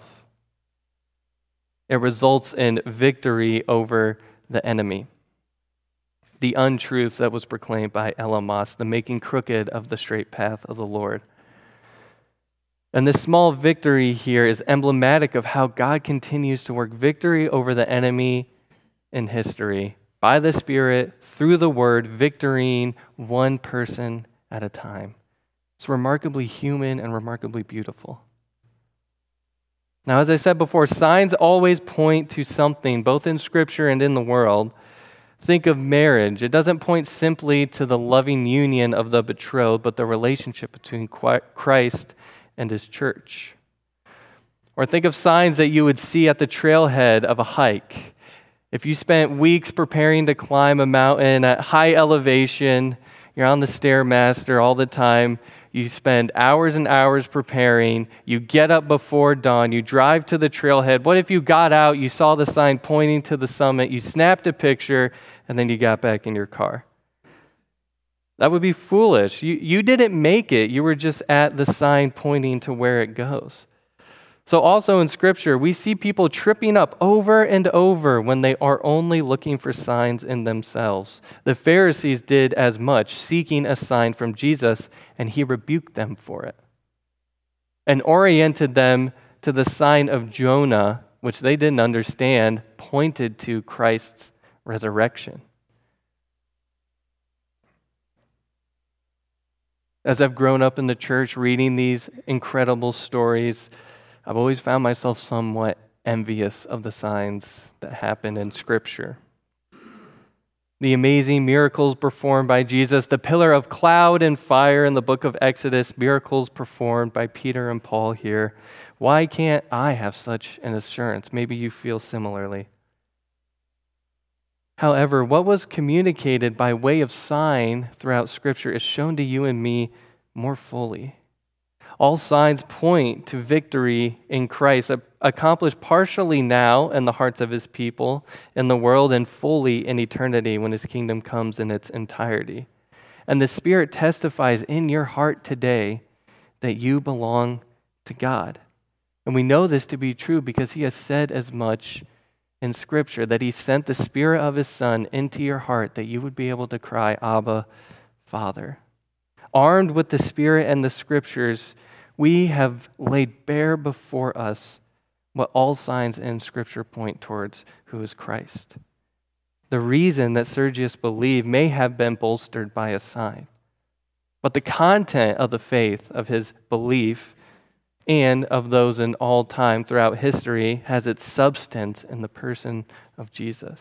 It results in victory over the enemy, the untruth that was proclaimed by Elymas, the making crooked of the straight path of the Lord. And this small victory here is emblematic of how God continues to work victory over the enemy in history by the Spirit, through the Word, victorying one person at a time. It's remarkably human and remarkably beautiful. Now, as I said before, signs always point to something, both in Scripture and in the world. Think of marriage. It doesn't point simply to the loving union of the betrothed, but the relationship between Christ and His church. Or think of signs that you would see at the trailhead of a hike. If you spent weeks preparing to climb a mountain at high elevation, you're on the Stairmaster all the time, you spend hours and hours preparing, you get up before dawn, you drive to the trailhead. What if you got out, you saw the sign pointing to the summit, you snapped a picture, and then you got back in your car? That would be foolish. You didn't make it. You were just at the sign pointing to where it goes. So also in Scripture, we see people tripping up over and over when they are only looking for signs in themselves. The Pharisees did as much, seeking a sign from Jesus, and he rebuked them for it and oriented them to the sign of Jonah, which they didn't understand, pointed to Christ's resurrection. As I've grown up in the church reading these incredible stories, I've always found myself somewhat envious of the signs that happen in Scripture. The amazing miracles performed by Jesus, the pillar of cloud and fire in the book of Exodus, miracles performed by Peter and Paul here. Why can't I have such an assurance? Maybe you feel similarly. However, what was communicated by way of sign throughout Scripture is shown to you and me more fully. All signs point to victory in Christ, accomplished partially now in the hearts of his people, in the world, and fully in eternity when his kingdom comes in its entirety. And the Spirit testifies in your heart today that you belong to God. And we know this to be true because he has said as much in Scripture, that he sent the Spirit of his Son into your heart that you would be able to cry, Abba, Father. Armed with the Spirit and the Scriptures, we have laid bare before us what all signs in Scripture point towards, who is Christ. The reason that Sergius believed may have been bolstered by a sign, but the content of the faith of his belief and of those in all time throughout history has its substance in the person of Jesus.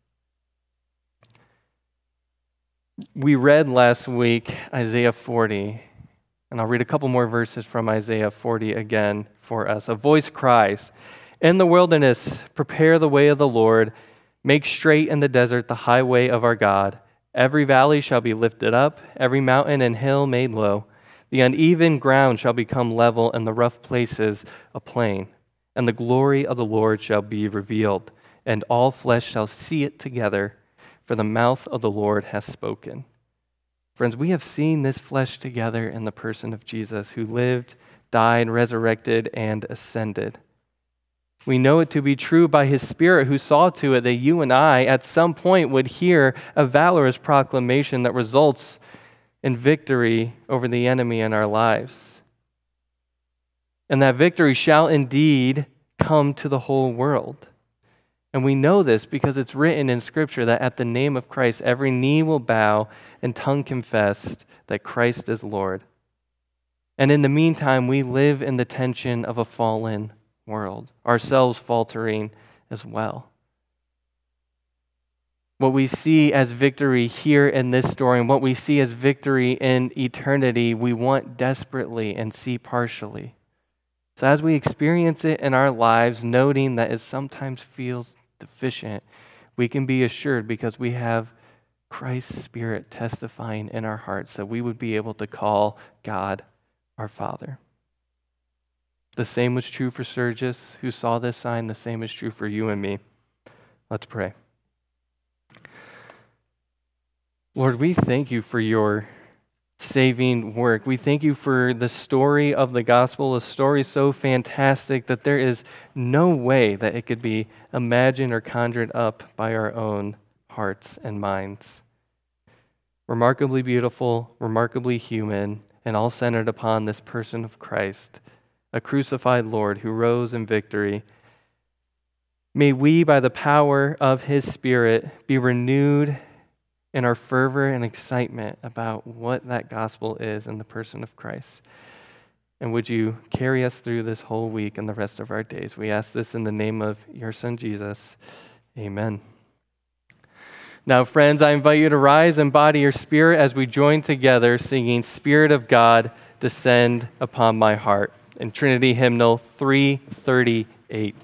We read last week Isaiah 40, and I'll read a couple more verses from Isaiah 40 again for us. A voice cries, "In the wilderness, prepare the way of the Lord. Make straight in the desert the highway of our God. Every valley shall be lifted up, every mountain and hill made low. The uneven ground shall become level, and the rough places a plain. And the glory of the Lord shall be revealed, and all flesh shall see it together, for the mouth of the Lord hath spoken." Friends, we have seen this flesh together in the person of Jesus, who lived, died, resurrected, and ascended. We know it to be true by his Spirit, who saw to it that you and I at some point would hear a valorous proclamation that results in victory over the enemy in our lives. And that victory shall indeed come to the whole world. And we know this because it's written in Scripture that at the name of Christ, every knee will bow and tongue confess that Christ is Lord. And in the meantime, we live in the tension of a fallen world, ourselves faltering as well. What we see as victory here in this story and what we see as victory in eternity, we want desperately and see partially. So as we experience it in our lives, noting that it sometimes feels deficient, we can be assured because we have Christ's Spirit testifying in our hearts that we would be able to call God our Father. The same was true for Sergius, who saw this sign. The same is true for you and me. Let's pray. Lord, we thank you for your saving work. We thank you for the story of the gospel, a story so fantastic that there is no way that it could be imagined or conjured up by our own hearts and minds. Remarkably beautiful, remarkably human, and all centered upon this person of Christ, a crucified Lord who rose in victory. May we, by the power of his Spirit, be renewed in our fervor and excitement about what that gospel is in the person of Christ. And would you carry us through this whole week and the rest of our days? We ask this in the name of your Son, Jesus. Amen. Now, friends, I invite you to rise and body your spirit as we join together singing Spirit of God, Descend Upon My Heart in Trinity Hymnal 338.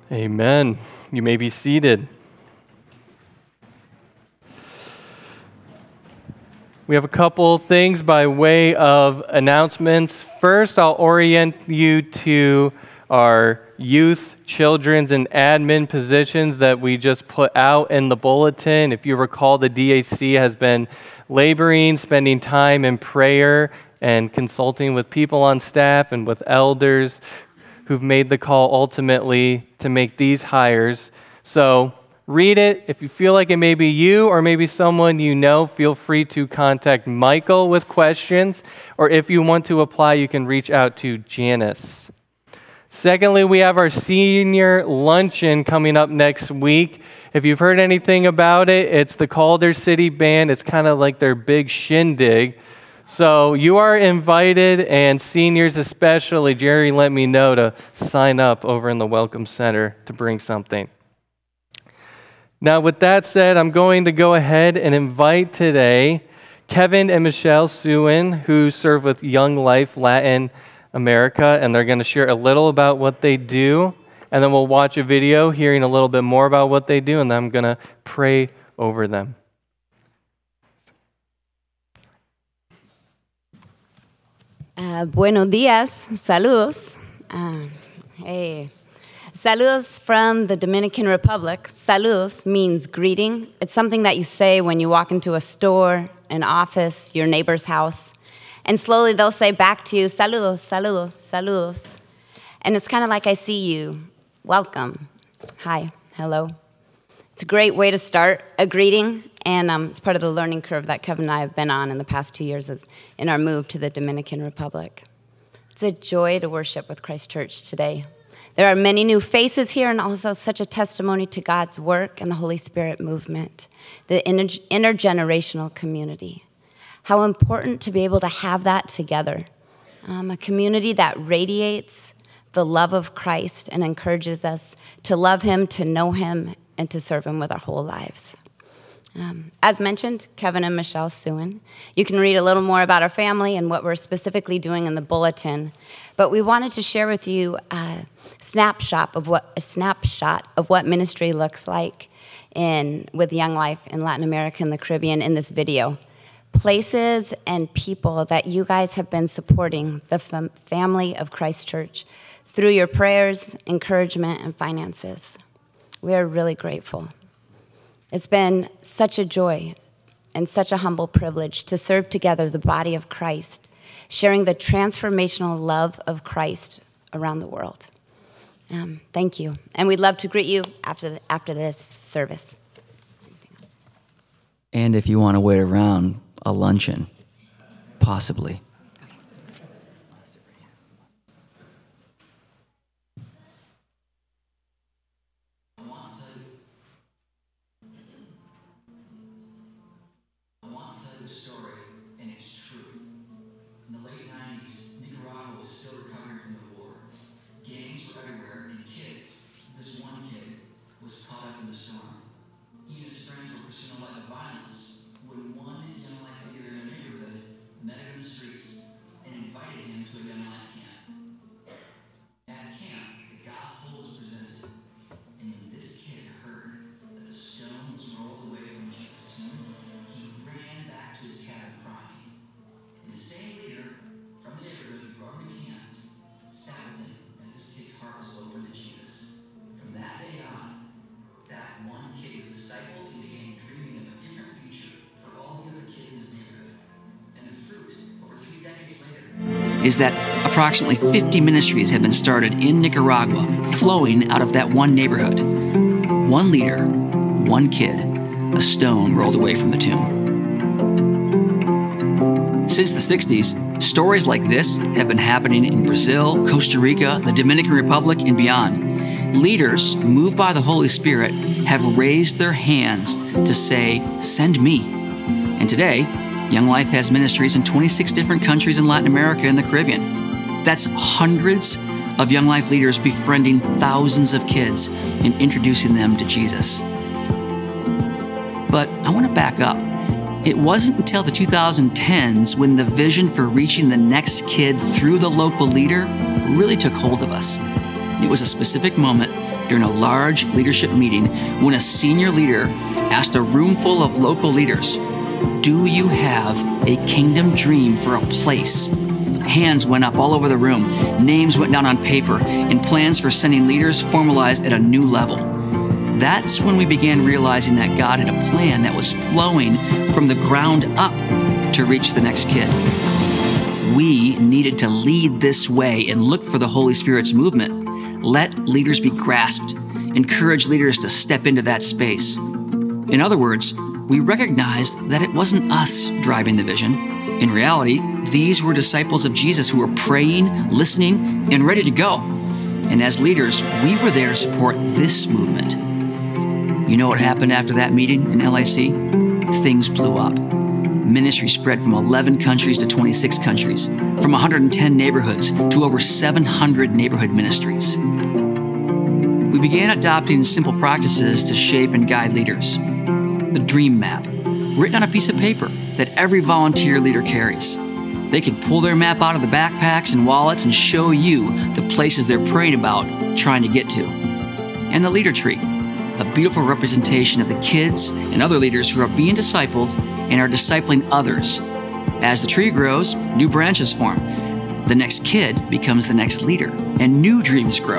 Amen. You may be seated. We have a couple things by way of announcements. First, I'll orient you to our youth, children's, and admin positions that we just put out in the bulletin. If you recall, the DAC has been laboring, spending time in prayer, and consulting with people on staff and with elders who've made the call ultimately to make these hires. So read it. If you feel like it may be you or maybe someone you know, feel free to contact Michael with questions. Or if you want to apply, you can reach out to Janice. Secondly, we have our senior luncheon coming up next week. If you've heard anything about it, it's the Calder City Band. It's kind of like their big shindig. So you are invited, and seniors especially. Jerry let me know to sign up over in the Welcome Center to bring something. Now, with that said, I'm going to go ahead and invite today Kevin and Michelle Suen, who serve with Young Life Latin America, and they're going to share a little about what they do, and then we'll watch a video hearing a little bit more about what they do, and then I'm going to pray over them. Buenos días, saludos. Hey. Saludos from the Dominican Republic. Saludos means greeting. It's something that you say when you walk into a store, an office, your neighbor's house. And slowly they'll say back to you, saludos, saludos, saludos. And it's kind of like I see you. Welcome. Hi. Hello. It's a great way to start a greeting, and it's part of the learning curve that Kevin and I have been on in the past 2 years in our move to the Dominican Republic. It's a joy to worship with Christ Church today. There are many new faces here, and also such a testimony to God's work and the Holy Spirit movement, the intergenerational community. How important to be able to have that together. A community that radiates the love of Christ and encourages us to love Him, to know Him, and to serve Him with our whole lives. As mentioned, Kevin and Michelle Suen. You can read a little more about our family and what we're specifically doing in the bulletin. But we wanted to share with you a snapshot of what ministry looks like with Young Life in Latin America and the Caribbean in this video. Places and people that you guys have been supporting the family of Christ Church through your prayers, encouragement, and finances. We are really grateful. It's been such a joy and such a humble privilege to serve together the body of Christ, sharing the transformational love of Christ around the world. Thank you. And we'd love to greet you after this service. And if you want to wait around, a luncheon, possibly. Is that approximately 50 ministries have been started in Nicaragua, flowing out of that one neighborhood. One leader, one kid, a stone rolled away from the tomb. Since the 60s, stories like this have been happening in Brazil, Costa Rica, the Dominican Republic, and beyond. Leaders, moved by the Holy Spirit, have raised their hands to say, "Send me." And today, Young Life has ministries in 26 different countries in Latin America and the Caribbean. That's hundreds of Young Life leaders befriending thousands of kids and introducing them to Jesus. But I want to back up. It wasn't until the 2010s when the vision for reaching the next kid through the local leader really took hold of us. It was a specific moment during a large leadership meeting when a senior leader asked a room full of local leaders, "Do you have a kingdom dream for a place?" Hands went up all over the room, names went down on paper, and plans for sending leaders formalized at a new level. That's when we began realizing that God had a plan that was flowing from the ground up to reach the next kid. We needed to lead this way and look for the Holy Spirit's movement. Let leaders be grasped. Encourage leaders to step into that space. In other words, we recognized that it wasn't us driving the vision. In reality, these were disciples of Jesus who were praying, listening, and ready to go. And as leaders, we were there to support this movement. You know what happened after that meeting in LIC? Things blew up. Ministry spread from 11 countries to 26 countries, from 110 neighborhoods to over 700 neighborhood ministries. We began adopting simple practices to shape and guide leaders. The Dream Map, written on a piece of paper that every volunteer leader carries. They can pull their map out of the backpacks and wallets and show you the places they're praying about, trying to get to. And the Leader Tree, a beautiful representation of the kids and other leaders who are being discipled and are discipling others. As the tree grows, new branches form. The next kid becomes the next leader, and new dreams grow.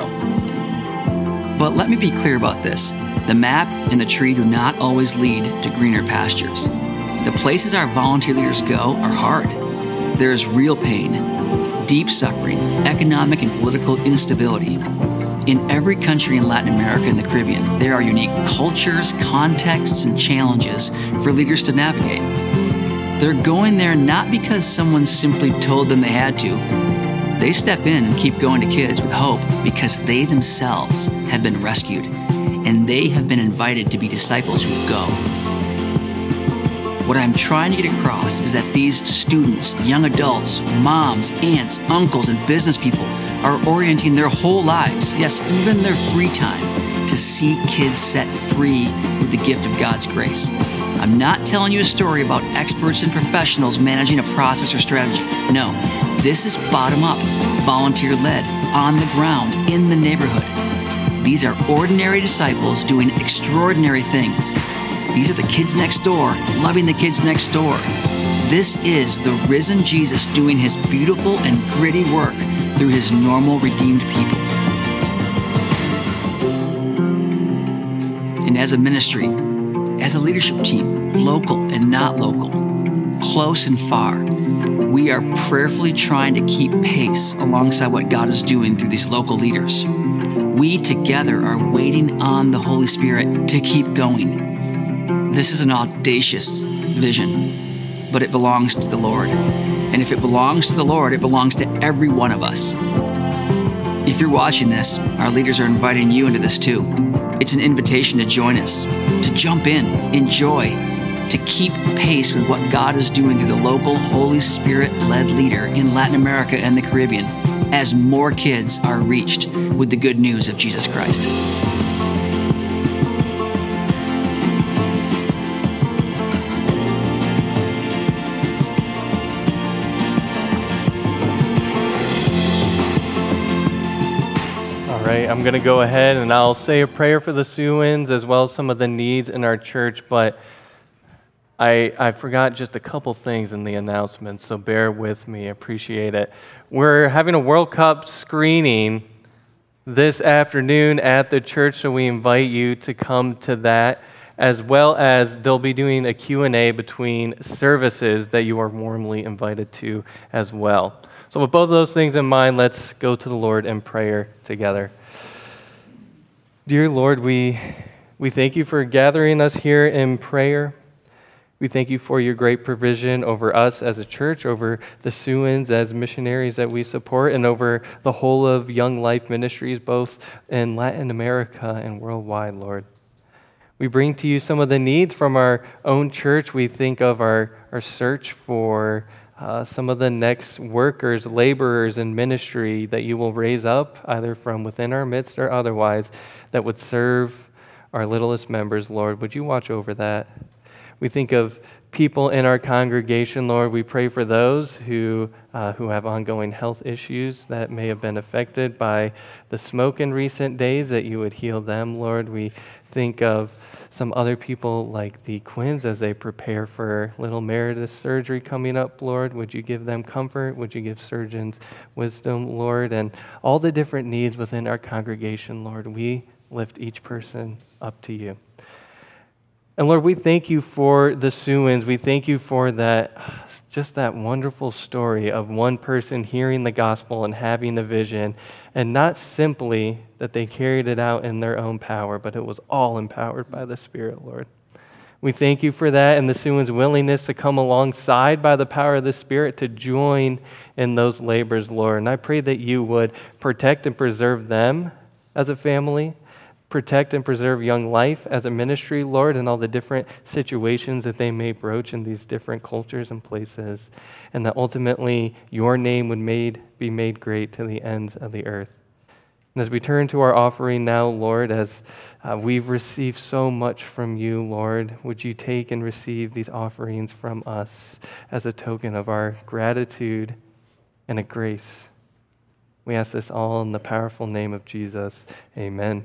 But let me be clear about this. The map and the tree do not always lead to greener pastures. The places our volunteer leaders go are hard. There is real pain, deep suffering, economic and political instability. In every country in Latin America and the Caribbean, there are unique cultures, contexts, and challenges for leaders to navigate. They're going there not because someone simply told them they had to. They step in and keep going to kids with hope because they themselves have been rescued and they have been invited to be disciples who go. What I'm trying to get across is that these students, young adults, moms, aunts, uncles, and business people are orienting their whole lives, yes, even their free time, to see kids set free with the gift of God's grace. I'm not telling you a story about experts and professionals managing a process or strategy. No, this is bottom-up, volunteer-led, on the ground, in the neighborhood. These are ordinary disciples doing extraordinary things. These are the kids next door, loving the kids next door. This is the risen Jesus doing his beautiful and gritty work through his normal, redeemed people. And as a ministry, as a leadership team, local and not local, close and far, we are prayerfully trying to keep pace alongside what God is doing through these local leaders. We together are waiting on the Holy Spirit to keep going. This is an audacious vision, but it belongs to the Lord. And if it belongs to the Lord, it belongs to every one of us. If you're watching this, our leaders are inviting you into this too. It's an invitation to join us, to jump in, enjoy, to keep pace with what God is doing through the local Holy Spirit-led leader in Latin America and the Caribbean, as more kids are reached with the good news of Jesus Christ. I'm going to go ahead and I'll say a prayer for the Siouans as well as some of the needs in our church, but I forgot just a couple things in the announcements, so bear with me. I appreciate it. We're having a World Cup screening this afternoon at the church, so we invite you to come to that, as well as they'll be doing a Q&A between services that you are warmly invited to as well. So with both of those things in mind, let's go to the Lord in prayer together. Dear Lord, we thank you for gathering us here in prayer. We thank you for your great provision over us as a church, over the Siouans as missionaries that we support, and over the whole of Young Life Ministries, both in Latin America and worldwide, Lord. We bring to you some of the needs from our own church. We think of our search for some of the next workers, laborers in ministry that you will raise up, either from within our midst or otherwise, that would serve our littlest members, Lord. Would you watch over that? We think of people in our congregation, Lord. We pray for those who have ongoing health issues that may have been affected by the smoke in recent days, that you would heal them, Lord. We think of some other people like the Quinns as they prepare for little Meredith's surgery coming up, Lord. Would you give them comfort? Would you give surgeons wisdom, Lord? And all the different needs within our congregation, Lord, we lift each person up to you. And Lord, we thank you for the Sewins. We thank you for that, just that wonderful story of one person hearing the gospel and having a vision, and not simply that they carried it out in their own power, but it was all empowered by the Spirit, Lord. We thank you for that and the Sewins' willingness to come alongside by the power of the Spirit to join in those labors, Lord. And I pray that you would protect and preserve them as a family, protect and preserve Young Life as a ministry, Lord, and all the different situations that they may broach in these different cultures and places, and that ultimately your name would be made great to the ends of the earth. And as we turn to our offering now, Lord, as we've received so much from you, Lord, would you take and receive these offerings from us as a token of our gratitude and a grace. We ask this all in the powerful name of Jesus. Amen.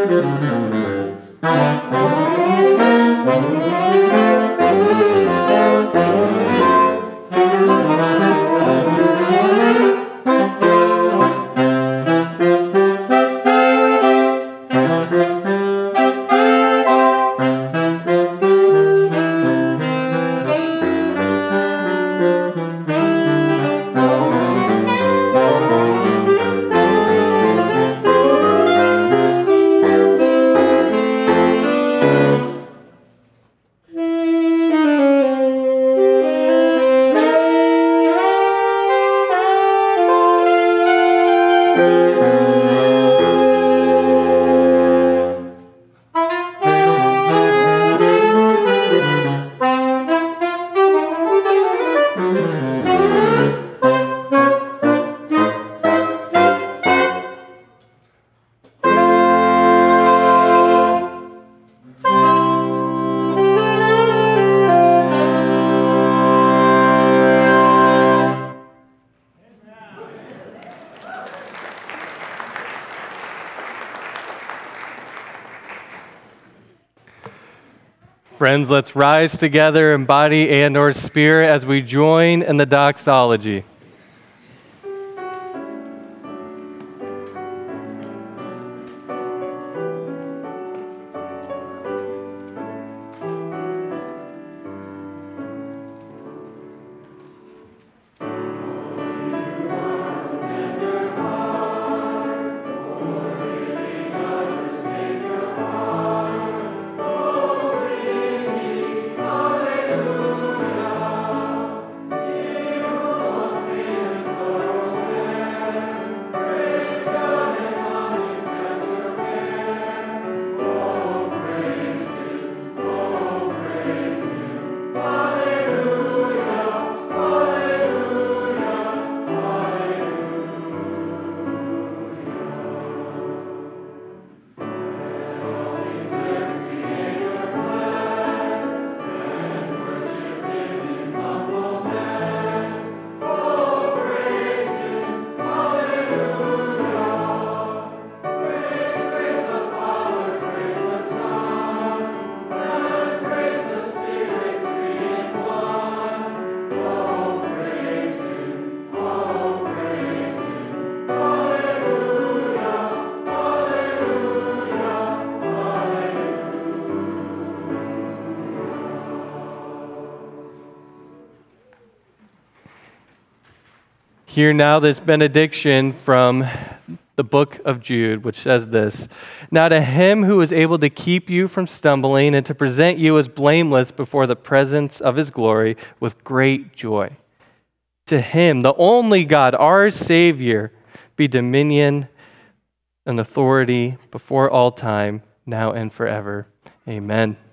Friends, let's rise together in body and or spirit as we join in the doxology. Hear now this benediction from the book of Jude, which says this: Now to him who is able to keep you from stumbling and to present you as blameless before the presence of his glory with great joy. To him, the only God, our Savior, be dominion and authority before all time, now and forever. Amen.